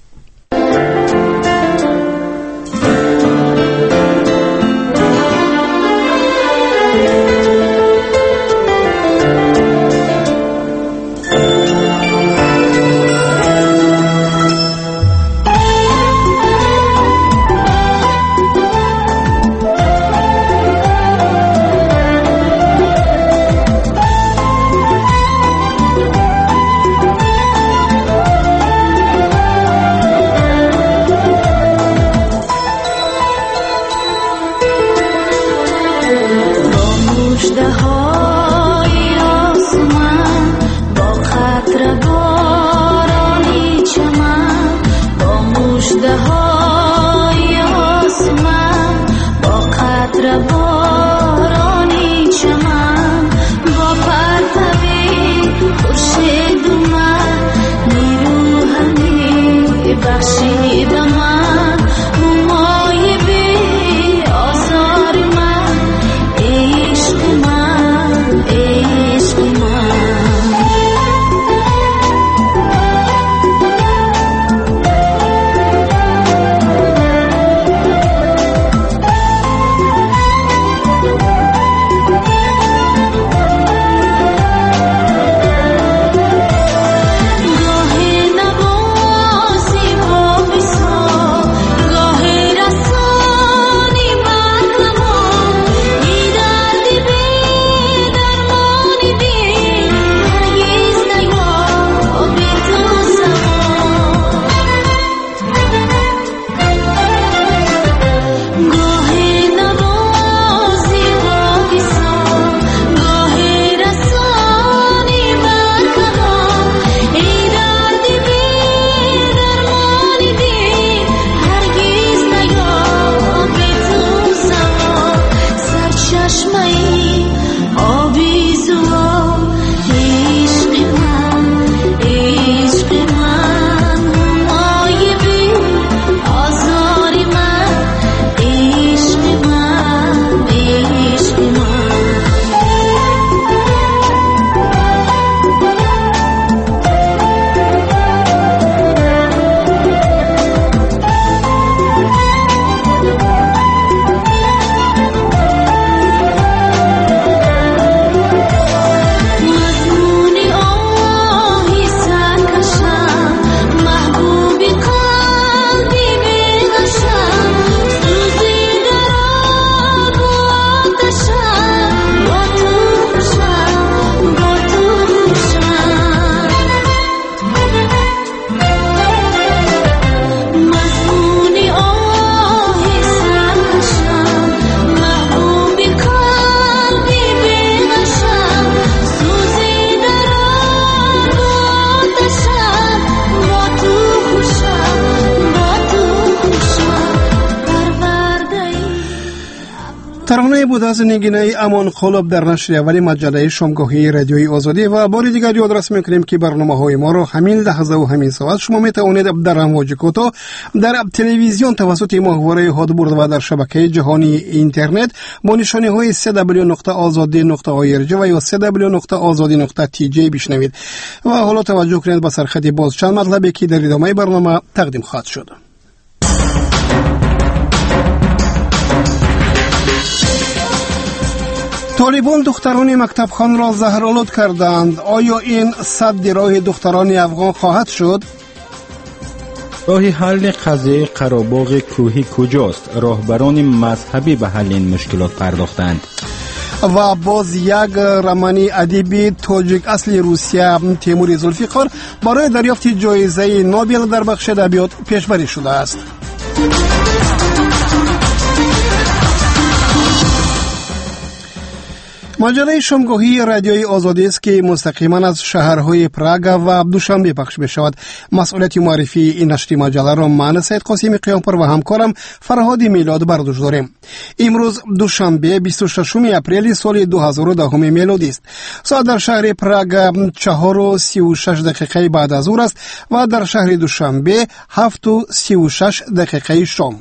عشق من چشمه‌ای آویزوها عشق من عشق من مایبی آزاری من عشق من عشق من ترانه بود از نگینه امان قلب در نشر اولی مجله شامگاهی رادیوی آزادی و بار دیگر یادرس میکنیم که برنامه‌های ما رو همین لحظه و همین ساعت شما میتوانید در امواج کوتاه در تلویزیون توسط ماهواره هادبرد و در شبکه جهانی اینترنت با نشانی های سه دبلیو نقطه آزادی نقطه او ار جی و یا سه دبلیو نقطه آزادی نقطه تی جی بشنوید. و حالا توجه کنید به سرخط باز چند مطلبی که در ادامه برنامه تقدیم خواهد شد. طالبان دختران مکتبخوان را زهرآلود کردند. آیا این سد راه دختران افغان خواهد شد؟ راه حل قضیه قره‌باغ کوهی کجاست؟ راهبران مذهبی به حل این مشکلات پرداختند. و باز یک رمانی ادیبی تاجیک اصلی روسیه تیمور ذوالفقار برای دریافت جایزه نوبل در بخش ادبیات پیشبری شده است. مجله شامگاهی رادیوی آزادی است که مستقیما از شهرهای پراگ و دوشنبه پخش می‌شود. مسئولیت معرفی این نشر مجله را من سید قاسمی قیامپور و همکارم فرهاد میلاد بر دوش داریم. امروز دوشنبه بیست و ششم اپریل سال دو هزار و ده میلادی است. ساعت در شهر پراگ چهار و سی و شش دقیقه بعد از ظهر است و در شهر دوشنبه هفت و سی و شش دقیقه شام.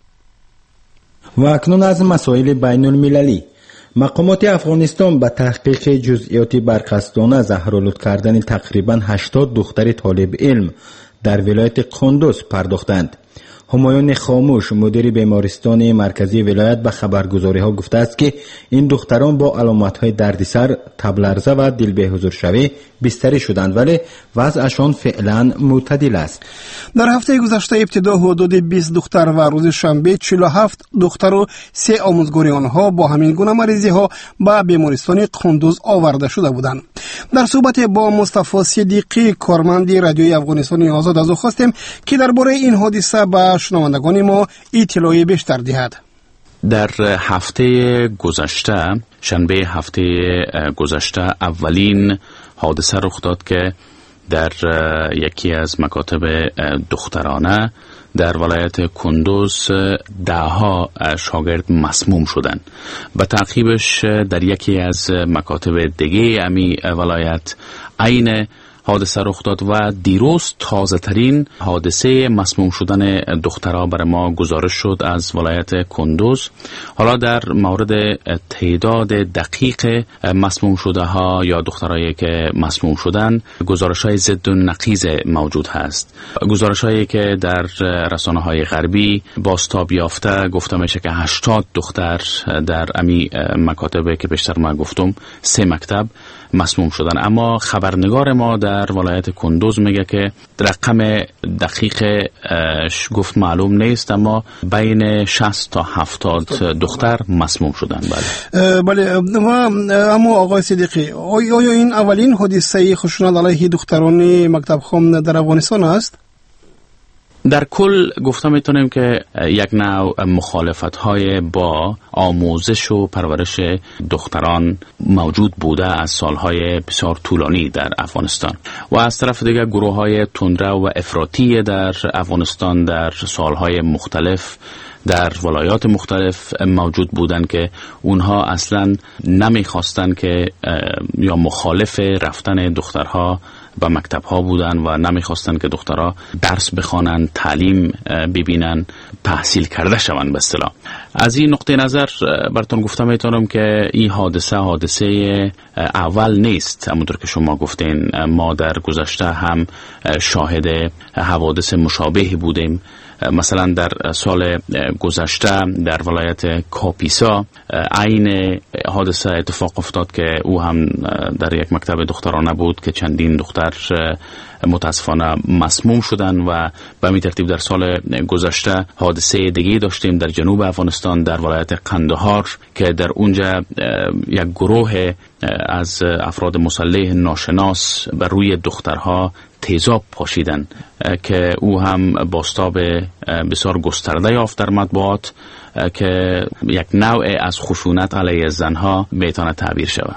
و اکنون از مسائل بین المللی. مقامات افغانستان به تحقیق جزئیات برقصدانه زهرآلود کردن تقریباً هشتاد دختر طالب علم در ولایت قندوز پرداختند. همایون خاموش مدیر بیمارستان مرکزی ولایت به خبرگزاری ها گفته است که این دختران با علامت های دردسر، تب لرزه و دل بی‌حضور شوی بستری شدند ولی وضعشان فعلا معتدل است. در هفته گذشته ابتدا حدود بیست دختر و روز شنبه چهل و هفت دختر و سه آموزگاری آنها با همین گونه مریضی ها به بیمارستان قندوز آورده شده بودند. در صحبت با مصطفی صدیقی کارمند رادیوی افغانستان آزاد از او خواستیم که درباره این حادثه به شنوندگان ما اطلاعی بیشتر دهد. در هفته گذشته شنبه هفته گذشته اولین حادثه رخ داد که در یکی از مکاتب دخترانه در ولایت کندوز ده ها شاگرد مسموم شدند. به تعقیبش در یکی از مکاتب دیگه امی ولایت عین حادثه رخ داد و دیروز تازه ترین حادثه مسموم شدن دخترها برای ما گزارش شد از ولایت کندوز. حالا در مورد تعداد دقیق مسموم شده ها یا دخترایی که مسموم شدن گزارش های ضد و نقیض موجود هست. گزارش هایی که در رسانه های غربی بازتاب یافته گفته میشه که هشتاد دختر در امی مکاتب که بیشتر ما گفتم سه مکتب مسموم شدن، اما خبرنگار ما در ولایت کندوز میگه که رقم دقیق گفت معلوم نیست اما بین شصت تا هفتاد دختر مسموم شدن. بله بله. و اما آقای صدیقی، آیا این اولین حادثه خشونت علیه دختران مکتب خام در افغانستان است؟ در کل گفته میتونیم که یک نوع مخالفت های با آموزش و پرورش دختران موجود بوده از سالهای بسیار طولانی در افغانستان و از طرف دیگر گروه های تندرو و افراطی در افغانستان در سالهای مختلف در ولایات مختلف موجود بودند که اونها اصلا نمیخواستند که یا مخالف رفتن دخترها و مکتب ها بودن و نمیخواستن که دخترها درس بخوانن، تعلیم ببینن، تحصیل کرده شوند به اصطلاح. از این نقطه نظر براتون گفتم میتونم که این حادثه حادثه اول نیست. همونطور که شما گفتین ما در گذشته هم شاهد حوادث مشابهی بودیم. مثلا در سال گذشته در ولایت کاپیسا عین حادثه اتفاق افتاد که او هم در یک مکتب دخترانه بود که چندین دختر متاسفانه مسموم شدن و به همین ترتیب در سال گذشته حادثه دیگه داشتیم در جنوب افغانستان در ولایت قندهار که در اونجا یک گروه از افراد مسلح ناشناس بر روی دخترها تیزاب پاشیدن که او هم بازتاب بسیار گسترده یافت در مطبوعات که یک نوع از خشونت علیه زنها میتونه تعبیر شود.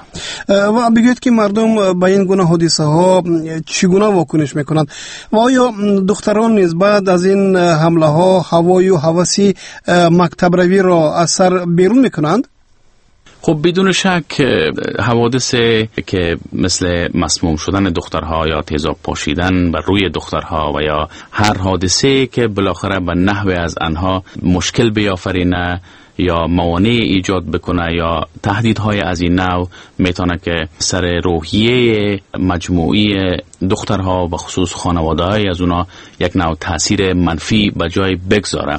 و بگوید که مردم به این گونه حادثه ها چگونه واکنش میکنند و آیا دختران نیز بعد از این حمله ها هوای و هوسی مکتب روی را از سر بیرون میکنند؟ خب بدون شک حوادث که مثل مسموم شدن دخترها یا تیزاب پاشیدن بر روی دخترها و یا هر حادثه که بالاخره به نحو از آنها مشکل بیافرینه یا موانع ایجاد بکنه یا تهدیدهای از این نوع میتونه که سر روحیه مجموعی دخترها و خصوص خانواده‌های از اونا یک نوع تاثیر منفی به جای بگذاره.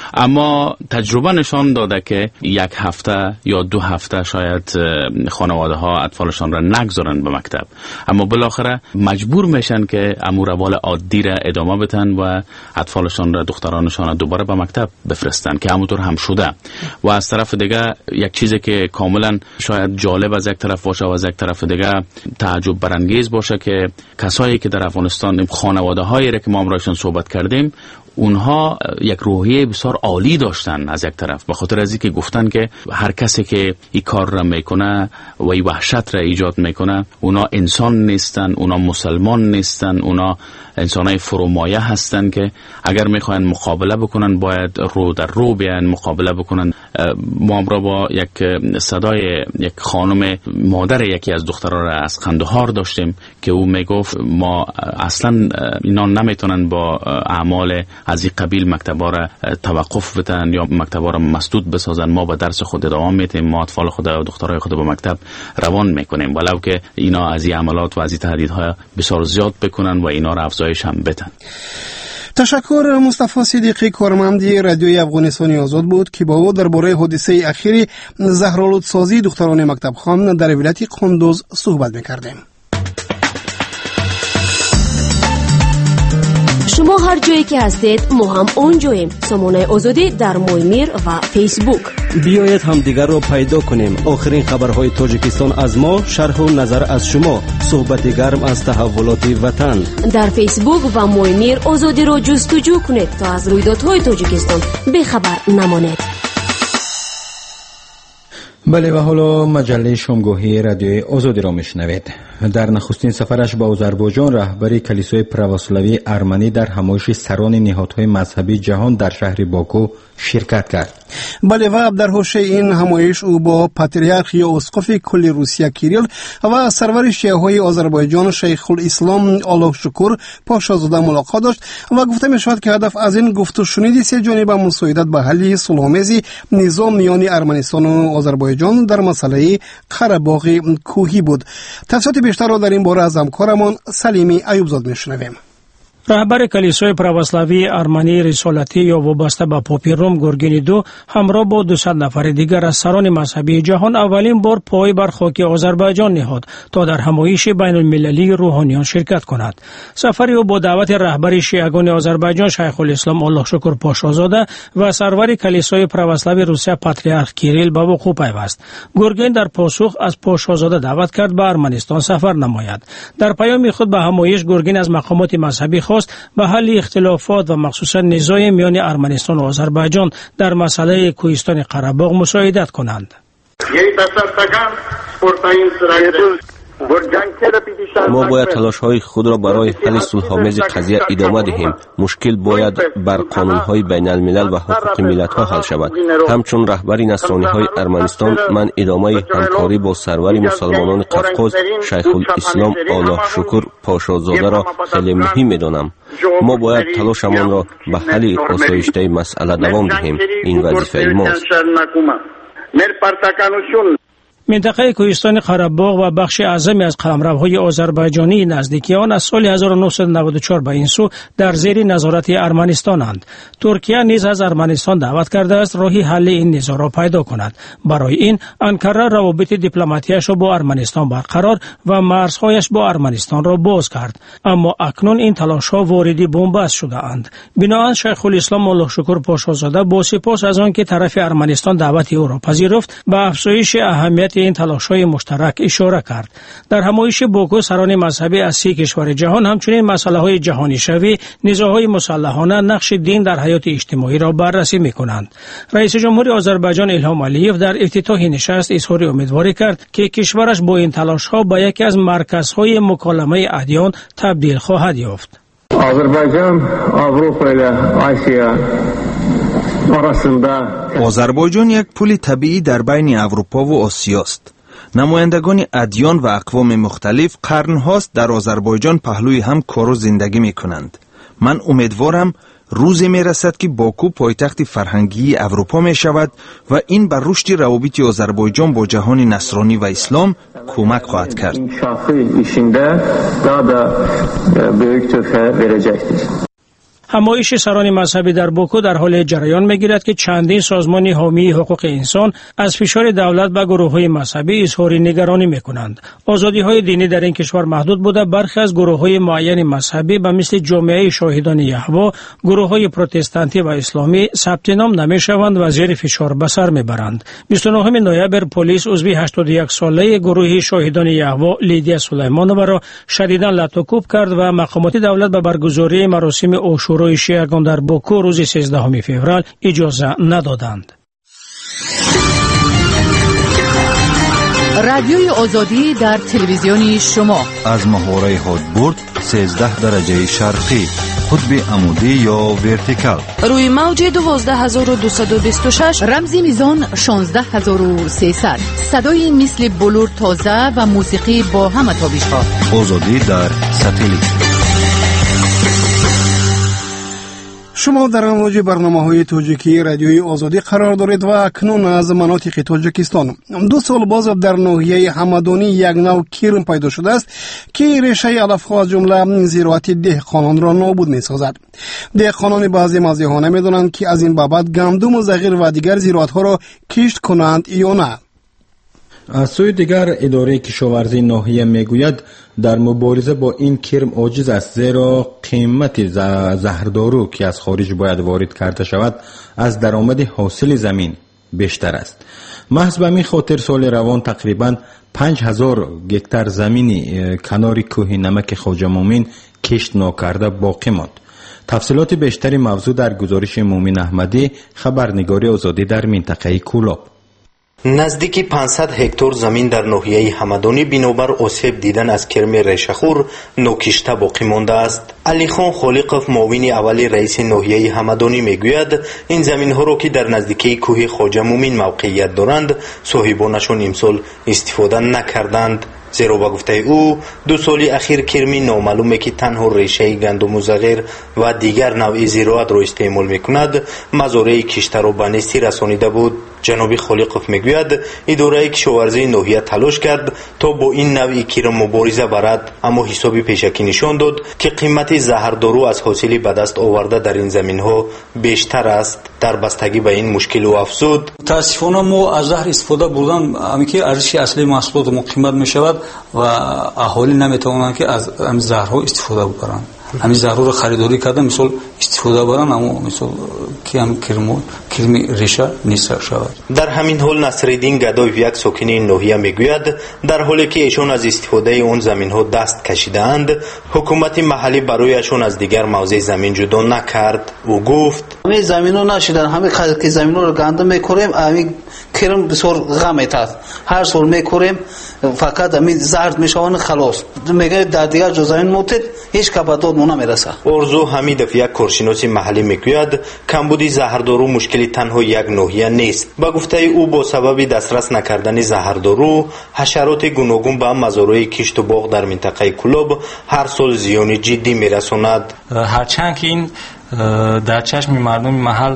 اما تجربه نشان داده که یک هفته یا دو هفته شاید خانواده ها اطفالشان را نگذارن به مکتب، اما بالاخره مجبور میشن که امور روال عادی را ادامه بدن و اطفالشان را دخترانشان را دوباره به مکتب بفرستن که همونطور هم شده. و از طرف دیگه یک چیزی که کاملا شاید جالب از یک طرف باشه و از یک طرف دیگه تعجب برانگیز باشه که کسایی که در افغانستان خانواده هایی را که ما امروزشان صحبت کردیم اونها یک روحیه بسیار عالی داشتن از یک طرف، به خاطر از اینکه گفتن که هر کسی که این کار را میکنه و این وحشت را ایجاد میکنه اونا انسان نیستن، اونا مسلمان نیستن، اونا انسانای فرومایه هستن که اگر میخواین مقابله بکنن باید رو در رو بیان مقابله بکنن. ما امرا با یک صدای یک خانم مادر یکی از دخترها را از قندهار داشتیم که او میگفت ما اصلا اینا نمیتونن با اعمال از این قبیل مکتبا را توقف بدن یا مکتبا را مسدود بسازن. ما به درس خود ادامه میدیم، ما اطفال خود و دخترای خود به مکتب روان میکنیم ولو که اینا از این عملات و از این تهدیدها بسیار زیاد بکنن و اینا را افزایش هم بدن. تشکر. مصطفی صدیقی کارمندی رادیوی افغانستان آزاد بود که با او درباره حادثه اخیر زهرآلودسازی دختران مکتب خان در ولایت قندوز صحبت می‌کردیم. شما هر جایی که هستید ما هم اونجاییم. سامانه آزادی در مویمیر و فیسبوک. بیایید هم دیگر رو پیدا کنیم. آخرین خبرهای تاجیکستان از ما، شرح و نظر از شما، صحبت گرم از تحولات وطن. در فیسبوک و مویمیر آزادی رو جستجو کنید تا از رویدادهای تاجیکستان بخبر نمانید. بله و حالا مجله شامگاهی رادیوی آزادی را میشنوید. در نخستین سفرش به آذربایجان رهبر کلیسای پرواسلاوی ارمنی در همایش سران نهادهای مذهبی جهان در شهر باکو شرکت کرد. بله و در حوزه این همایش او با پاتریارخ یا اسقف کل روسیه کیریل و سرور شیعه‌های آذربایجان شیخ الاسلام الله شکر پاشازاده ملاقات داشت و گفته می شود که هدف از این گفت و شنید سه جانبه مساعدت به حل صلح‌آمیز نظام میان ارمنستان و آذربایجان در مسئله قره‌باغ کوهی بود. تفصیلات بیشتر را در این باره از همکارمان سلیمی ایوبزاد میشنویم. رهبر کلیسای پرواسلاوی ارمنی رسالتی یا وابسته به پاپی روم گورگین دو همراه با دویست نفر دیگر از سران مذهبی جهان اولین بار پای بر خاک آذربایجان نهاد تا در همایش بین المللی روحانیان شرکت کند. سفری او با دعوت رهبر شیعگان آذربایجان شیخ الاسلام الله شکر پاشازاده و سرور کلیسای پرواسلاوی روسیه پاتریارخ کیریل به وقوع پیوست. گورگین در پاسخ از پاشازاده دعوت کرد به ارمنستان سفر نماید. در پیام خود به همایش گورگین از مقامات مذهبی به حل اختلافات و مخصوصا نزاع میان ارمنستان و آذربایجان در مسئله کوهستان قره‌باغ مساعدت کنند. با ما باید تلاش‌های خود را برای حل صلح‌آمیز قضیه ادامه دهیم. مشکل باید بر قانون‌های بین‌الملل و حقوق ملت‌ها حل شود. همچون رهبر نصرانی‌های ارمنستان، من ادامه همکاری با سرور مسلمانان قفقاز شیخ الاسلام الله شکر پاشازاده را خیلی مهم می‌دانم. ما باید تلاشمان را به حل آسایشته مسئله دوام دهیم. این وظیفه ماست. منطقه کوهستان قره‌باغ و بخش اعظمی از قلمروهای آذربایجانی نزدیکی آن از سال هزار و نهصد و نود و چهار به این سو در زیر نظارت ارمنستانند. ترکیه نیز از ارمنستان دعوت کرده است راهی حل این نزاع را پیدا کند. برای این انقره روابط دیپلماتیش را با ارمنستان برقرار و مرزهایش با ارمنستان را باز کرد. اما اکنون این تلاش‌ها واردی بنبست شده اند. بنابراین شیخ الاسلام الله شکر پاشازاده با سپاس از آنکه طرف ارمنستان دعوت او را پذیرفت به افزایش اهمیت این تلاش‌های مشترک اشاره کرد. در همایش باکو سران مذهبی از سی کشور جهان همچنین مسائل جهانی شوی، نزاع‌های مسلحانه، نقش دین در حیات اجتماعی را بررسی می‌کنند. رئیس جمهور آذربایجان الهام علیف در افتتاح نشست اظهار امیدواری کرد که کشورش با این تلاش‌ها به یکی از مرکزهای مکالمه ادیان تبدیل خواهد یافت. آذربایجان اروپا و آسیا آذربایجان یک پل طبیعی در بین اروپا و آسیا است. نمایندگان ادیان و اقوام مختلف قرن‌هاست در آذربایجان پهلوی هم کار و زندگی می‌کنند. من امیدوارم روزی میرسد که باکو پایتخت فرهنگی اروپا می شود و این بر رشد روابط آذربایجان با جهان نصرانی و اسلام کمک خواهد کرد. همایش سران مذهبی در باکو در حال جریان می‌گیرد که چندین سازمان حامی حقوق انسان از فشار دولت به گروه‌های مذهبی اظهار نگرانی می‌کنند. آزادی‌های دینی در این کشور محدود بوده، برخی از گروه‌های معین مذهبی به مثل جامعه شاهدان یهوه، گروه‌های پروتستانتی و اسلامی ثبت نام نمی‌شوند و زیر فشار به سر می‌برند. بیست و نهم نوامبر پلیس عضو هشتاد و یک ساله گروه شاهدان یهوه لیدیا سلیمانووا را شدیداً لطوکوب کرد و مقامات دولت به برگزاری مراسم عاشورا شیعگان در باکو روز سیزدهم فوریه اجازه ندادند. رادیوی آزادی در تلویزیون شما از محوره هادبورد سیزده درجه شرقی، قطب عمودی یا ورتیکال، روی موج دوازده هزار و دویست و بیست و شش، رمزی میزان شانزده هزار و سیصد، صدای مثل بلور تازه و موسیقی با همه تابش‌ها. آزادی در ساتلیت. شما در امواج برنامه‌های توجیکی رادیوی آزادی قرار دارید و اکنون از مناطق تاجیکستان. دو سال باز در ناحیه همدانی یک نوع کرم پیدا شده است که ریشه علف‌ها از جمله زراعت دهقانان را نابود می‌سازد. دهقانان بعضی مزیحانه می‌دانند که از این بابت گندم و زغیر و دیگر زراعت‌ها را کشت کنند یا نه. از سوی دیگر اداره کشاورزی ناحیه میگوید در مبارزه با این کرم عاجز است، زیرا قیمت زهردارو که از خارج باید وارد کرده شود از درآمد حاصل زمین بیشتر است. محض به این خاطر سال روان تقریبا پنج هزار گکتار زمین کنار کوه نمک خواجه مومن کشت ناکرده باقی ماند. تفصیلات بیشتری موضوع در گزارش مومن احمدی، خبرنگاری آزادی در منطقه کولاب. نزدیکی پانصد هکتار زمین در ناحیه همدانی بنابر آسیب دیدن از کرم ریشه‌خور نوکشته باقی مانده است. علی خان خالقов معاون اول رئیس ناحیه همدانی میگوید این زمین ها را که در نزدیکی کوه خواجه مومن موقعیت دارند صاحبانشان امسال استفاده نکردند، زیرا با گفته او دو سال اخیر کرمی نامعلومه که تنها ریشه گندم و زغیر و دیگر نوع زراعت را استعمال میکند مزارع کشته را به نیستی رسانیده بود. جناب خالقов میگوید اداره کشاورزی ناحیه تلاش کرد تا با این نوع کرم مبارزه برد، اما حسابی پیشکی نشان داد که قیمت زهردارو از حاصل به دست آورده در این زمین ها بیشتر است. در بستگی به این مشکل او افزود متاسفانه ما از زهر استفاده بردن همین که ارزش اصلی محصولات ما قیمت می شود و اهالی نمیتوانند که از این زهرها استفاده ببرند. همین ضرور خریداری کردن مثل استفاده برن اما مثل که هم کرم کرم ریشه نیست شود. در همین حال نصرالدین گدایف یک ساکن این ناحیه میگوید در حالی که ایشون از استفاده اون زمین ها دست کشیدند حکومت محلی برایشون از دیگر موضع زمین جدا نکرد. او گفت همین زمین ها نشیدن همین که زمین ها رو گنده میکنیم همین کرم بسیار غم است هر سال میکنیم فقط همین زرد میشوند خلاص میگه در دیگر جز زمین موتد هیچ کبادات مو نمیرسه. ارزو حمیدов یک کارشناس محلی میگوید کمبودی زهردارو مشکلی تنها یک ناحیه نیست. با گفته او با سبب دسترس نکردن زهردارو حشرات گوناگون به مزارع کشت و باغ در منطقه کلوب هر سال زیان جدی میرساند. هرچند که این در چشم مردم محل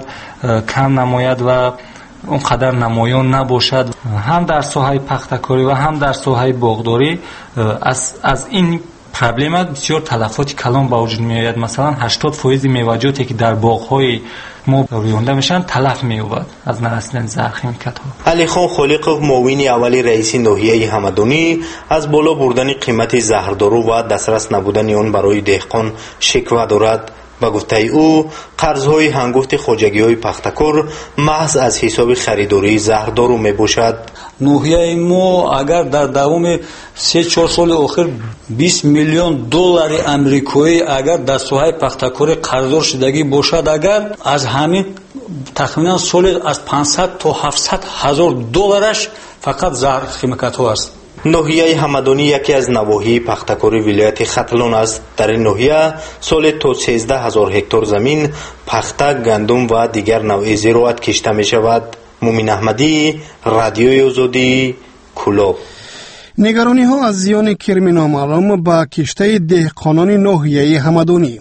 کم نماید و اونقدر نمایان نباشد هم در ساحه پختکاری و هم در ساحه باغداری از از این پرابلم بسیار تلفات کلان به وجود می آید. مثلا هشتاد درصد میوه‌جاتی که در باغ‌های ما رویانده میشن تلف می‌یابد از نرسیدن زهرخیمیکات ها. علی خان خالقов معاون اولی رئیس ناحیه همدانی از بالا بردن قیمت زهردارو و دسترس نبودن آن برای دهقان شکوه دارد. با گفته او قرض‌های هنگفت خواجگی‌های پختکار محض از حساب خریداری زهردارو میباشد. ناحیه ما اگر در دوام سه چهار سال اخیر بیست میلیون دلار آمریکایی اگر در ساحه پختکاری قرضدار شدگی باشد اگر از همین تقریبا سال از پانصد تا هفتصد هزار دلارش فقط زهرخیمیکات ها است. ناحیه همدانی یکی از نواحی پختکاری ولایت ختلان است. در این ناحیه سال تا سیزده هزار هکتار زمین پخته، گندم و دیگر نوع زراعت کشته می شود. مومن احمدی، رادیوی آزادی، کلوب. نگرانی ها از زیان کرم نامعلوم به کشته دهقانان ناحیه همدانی.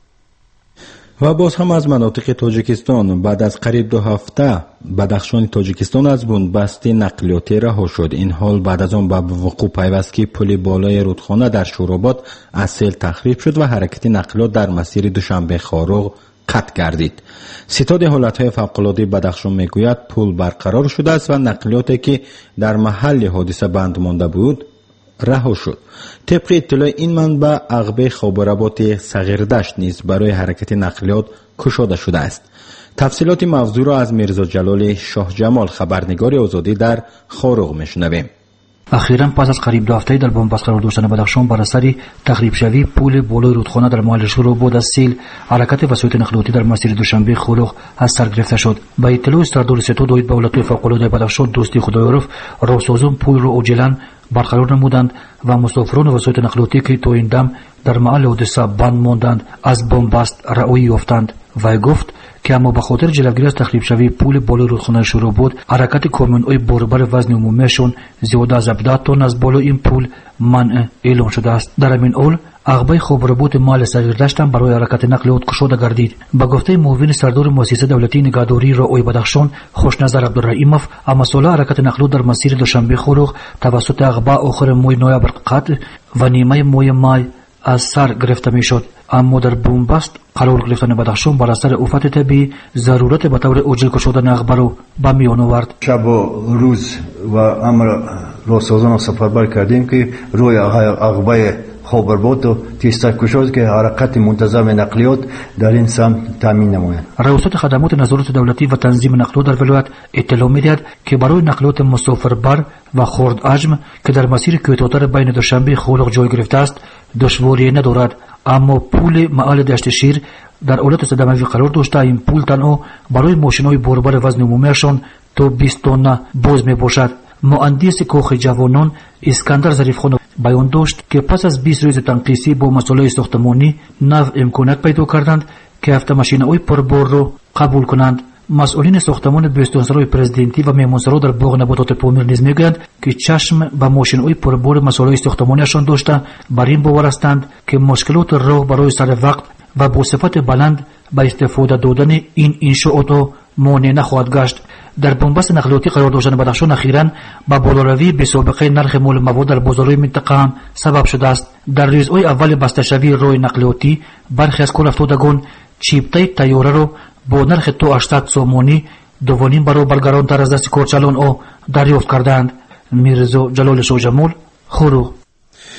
و باز هم از مناطق تاجیکستان بعد از قریب دو هفته بدخشان تاجیکستان از بنبست نقلیاتی رها شد. این حال بعد از آن به وقوع پیوست که پل بالای رودخانه در شوراباد از سیل تخریب شد و حرکت نقلیات در مسیر دوشنبه خاروغ قطع گردید. ستاد حالتهای فوق‌العاده بدخشان میگوید پل برقرار شده است و نقلیاتی که در محل حادثه بند مانده بود رها شد. طبق اطلاع این منبع عقبه خابرابات صغیردشت نیز برای حرکت نقلیات گشوده شده است. تفصیلات موضوع را از میرزا جلال شاه جمال خبرنگار آزادی در خاروغ میشنویم. اخیراً پس از قریب دو هفته در بنبست قرار داشتن بدخشان بر اثر تخریب شوی پل بالای رودخانه در محل شوراباد از سیل حرکت وسایط نقلیاتی در مسیر دوشنبه خاروغ از سر گرفته شد. با اطلاع سردار ستاد اوید به ولایت فوق‌العاده بدخشان دوستی خدایارف راهسازان پل را عاجلاً برقرار نمودند و مسافران وسایط نقلیاتی که تا این دم در محل حادثه بند ماندند از بنبست رهایی یافتند. وی گفت که اما به خاطر جلوگیری از تخریب شوی پل بالای رودخانه شوراباد حرکت کامیون‌های باربر وزن عمومیشون زیاده از هفده تن از بالای این پل منع اعلام شده است. در همین حال عقبه خابرابات محل صغیردشت هم برای حرکت نقلیات گشوده گردید. به گفته معاون سردار مؤسسه دولتی نگهداری راههای بدخشان خوشنظر عبدالرحیمов مسئله حرکت نقلیات در مسیر دوشنبه خاروغ توسط عقبه آخر ماه نوامبر قطع و نیمه ماه مای از سر گرفته میشد. اما در بنبست قرار گرفتن بدخشان بر اثر آفت طبیعی ضرورت به طور عاجل گشودن عقبه را به میان آورد. شب و روز و امر راهسازان سفربر کردیم که روی عقبه خابراباد و تیستا کشود که حرکت منتظم نقلیات در این سمت تامین نماید. رئیست خدمات نظارت دولتی و تنظیم نقلیات در ولایت اطلاع می‌دهد که برای نقلیات مسافربر و خرد حجم که در مسیر کوتاه‌تر بین دوشنبه خاروغ جای گرفته است دشواری ندارد. اما پول محل دشت شیر در حالت صدمه‌ای قرار داشته. این پول تنها برای ماشین‌های باربر وزن عمومیشان تا بیست تن باز میباشد. مهندس کاخ جوانان اسکندر ظریفخان بیان داشت که پس از بیست روز تنقیصی با مسئله ساختمانی نو امکانات پیدا کردند که автомашинаҳои پربار را قبول کنند. مسئولین ساختمان بستانسرای پرزیدنتی و مهمانسرا در باغ نباتات پامیر نیز میگویند که چشم به ماشین‌های پربار مسئله ساختمانیشان داشته بر این باور هستند که مشکلات راه برای سر وقت و با صفت بلند به استفاده دادن این انشاءات مانع نخواهد گشت. در بنبست نقلیاتی قرار داشتن بدخشان اخیراً با بالاروی بی سابقه نرخ مال مواد در بازارهای منطقه هم سبب شده است. در روزهای اول بسته شوی راه نقلیاتی برخی از کالافتادگان چیپتای تیاره را با نرخ تا هشتصد سومانی دوانیم برابر گرانتر از دست کارچلان ها دریافت کردند. میرزا جلال شاه جمال، خاروغ.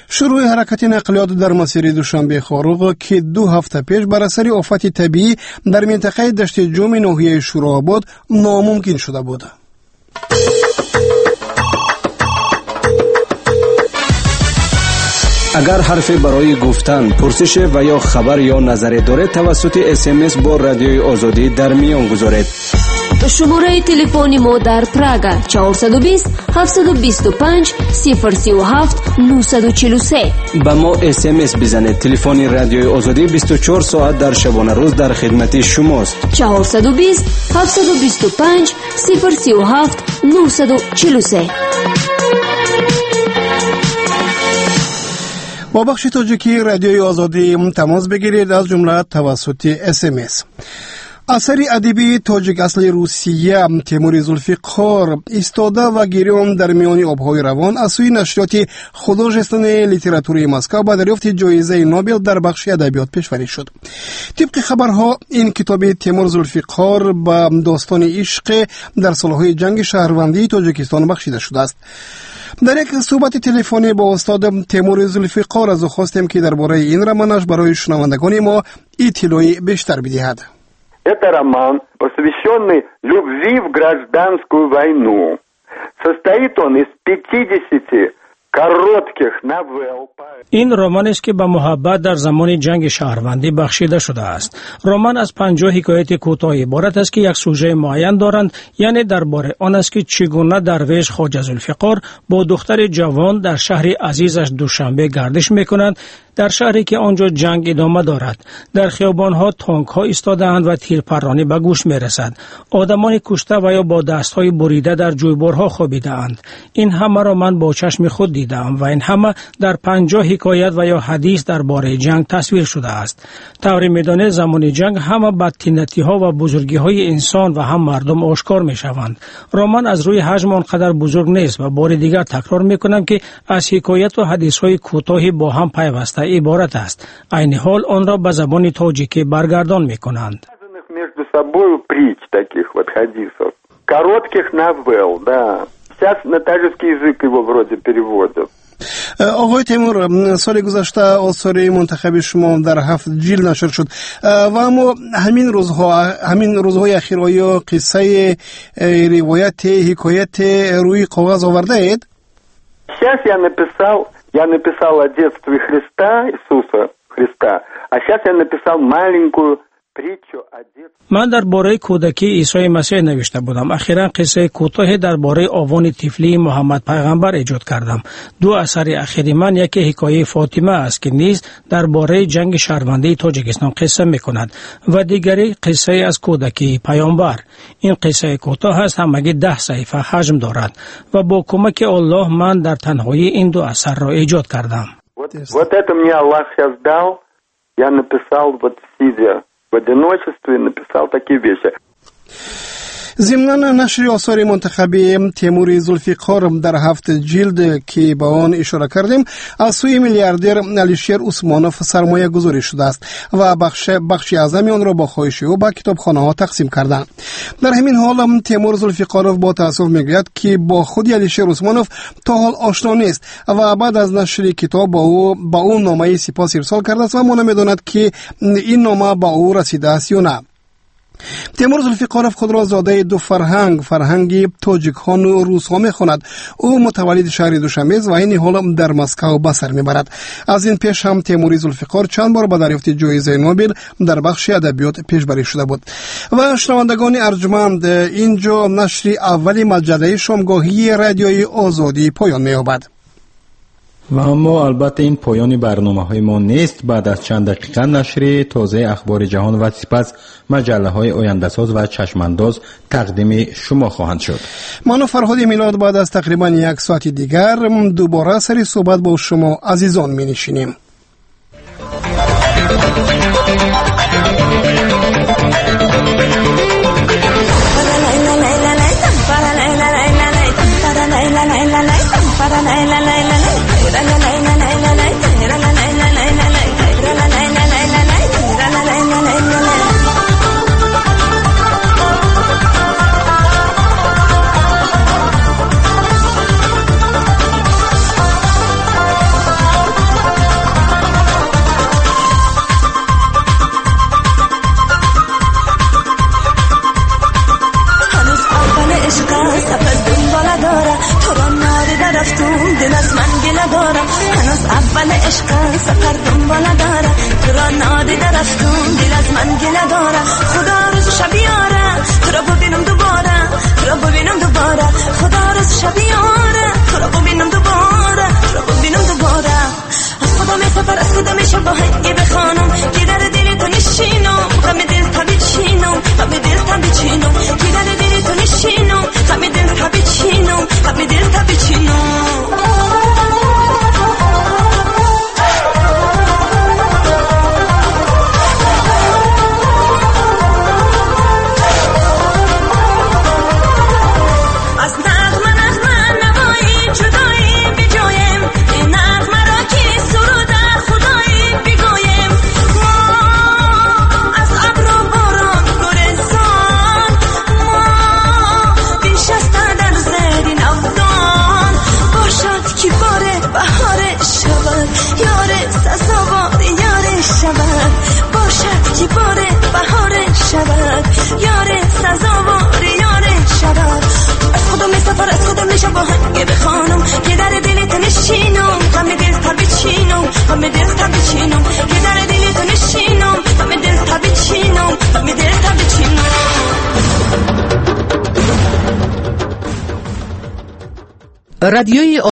شروع حرکت نقلیات در مسیر دوشنبه خاروق که دو هفته پیش بر اثر آفت طبیعی در منطقه دشت جوم ناحیه شوراباد ناممکن شده بود. اگر حرفی برای گفتن، پرسش و یا خبر یا نظری دارید توسط اس ام اس با رادیوی آزادی در میان گذارید. شماره تلفن ما در پراگ چهارصد و بیست هفتصد و بیست و پنج صفر سه و هفت نهصد و چهل و سه. با ما اس ام اس بزنید. تلفن رادیوی آزادی بیست و چهار ساعت در شبانه روز در خدمت شماست. چهارصد و بیست هفتصد و بیست و پنج صفر سه و هفت نهصد و چهل و سه. با بخش تاجیکی رادیوی آزادی تماس بگیرید از جمله توسط اس ام اس. اثر ادبی تاجیک اصل روسیه تیمور زلفیقار ایستاده و گریان در میان آبهای روان از سوی نشریات خوداژستان لیتراتوری مسکو با دریافت جایزه نوبل در بخش ادبیات پیشوری شد. طبق خبرها این کتاب تیمور زلفیقار با داستان عشق در سالهای جنگ شهروندی تاجیکستان بخشیده شده است. در یک صحبت تلفنی با استاد تیمور زلفیقار از او خواستیم که درباره این رمانش برای شنوندگان ما اطلاعی بیشتر بدهد. Это роман, посвященный любви в гражданскую войну. Состоит он из пятидесяти коротких новелл. این رمان است که به محبت در زمان جنگ شهروندی بخشیده شده است. رمان از پنجاه حکایت کوتاه عبارت است که یک سوژه معین دارند، یعنی درباره آن است که چگونه درویش خواجه ذوالفقار با دختر جوان در شهر عزیزش دوشنبه گردش میکنند، در شهری که آنجا جنگ ادامه دارد. در خیابان‌ها تانک‌ها ایستاده‌اند و تیرپرانی به گوش می‌رسد. آدمان کشته و یا با دست‌های بریده در جویبارها خوابیده‌اند. این همه را من با چشم خود دیدم و این همه در پنجاه حکایت و یا حدیث درباره جنگ تصویر شده است. طوری می‌دانید زمان جنگ همه بدتینتی‌ها و بزرگی‌های انسان و هم مردم آشکار می‌شوند. رمان از روی حجم آنقدر بزرگ نیست و بار دیگر تکرار می‌کنم که از حکایت و حدیث‌های کوتاهی با هم پیوسته عبارت است. عین حال آن را به زبان تاجیکی برگردان می‌کنند. Между собой притч таких вот хадисов. Коротких новелл, да. Сейчас на таджикский язык его вроде переводят. آقای تیمور، سال گذشته آثار منتخب شما در هفت جلد نشر شد و اما همین روزها همین روزهای اخیر آیا قصه روایت حکایت روی کاغذ آورده اید؟ Сейчас я написал Я написал о детстве Христа, Иисуса Христа, а сейчас я написал маленькую притчу о детстве. من درباره کودکی عیسی مسیح نوشته بودم. اخیراً قصه کوتاه درباره آوان طفلی محمد پیغمبر ایجاد کردم. دو اثر اخیر من یکی حکایه فاطمه است که نیز درباره جنگ شهروندی تاجیکستان قصه می‌کند و دیگری قصه از کودکی پیامبر. این قصه کوتاه است، همگی ده صفحه حجم دارد و با کمک الله من در تنهایی این دو اثر را ایجاد کردم. Вот, вот это мне Аллах сейчас дал. Я написал вот сидя в одиночестве, написал такие вещи. ضمن نشر آثار منتخبی تیمور زلفیقار در هفت جلد که با آن اشاره کردیم از سوی میلیاردر علیشیر عثمانوف سرمایه گذاری شده است و بخش بخشی اعظمی آن را با خواهش او به کتابخانه ها تقسیم کردند. در همین حال تیمور زلفیقارov با تأسف میگوید که با خود علیشیر عثمانوف تا حال آشنا نیست و بعد از نشر کتاب با او با اون نامه سپاس ارسال کرده است و ما نمیداند که این نامه با او رسیده است یا نه. تیمور زلفیقارov خود را زاده دو فرهنگ فرهنگی تاجیک ها و روس ها می خواند. او متولد شهر دوشنبه است و این حال در مسکو به سر می برد. از این پیش هم تیمور زلفیقار چند بار به دریافت جایزه نوبل در بخش ادبیات پیشبری شده بود. و شنوندگان ارجمند، اینجا نشر اولی مجله شامگاهی رادیوی آزادی پایان می یابد. و اما البته این پایان برنامه های ما نیست. بعد از چند دقیقه نشر تازه اخبار جهان و سپس مجله های آینده ساز و چشمانداز تقدیم شما خواهند شد. من و فرهاد میلاد بعد از تقریبا یک ساعت دیگر دوباره سری صحبت با شما عزیزان می نشینیم. عشق سفر دنبال داره، تو را نادیده رفتم دل از من گله داره. خدا روز شب یاره تو را ببینم دوباره، تو را ببینم دوباره. خدا روز شب یاره تو را ببینم دوباره، تو را ببینم دوباره. از خدا می سفر از خدا می شب با هنگی بخوانم که در دل تو نشینم، غم دل تبی چینم، غم دل تبی چینم. که در دل تو نشینم، غم دل تبی چینم، غم دل تبی چینم. رادیوی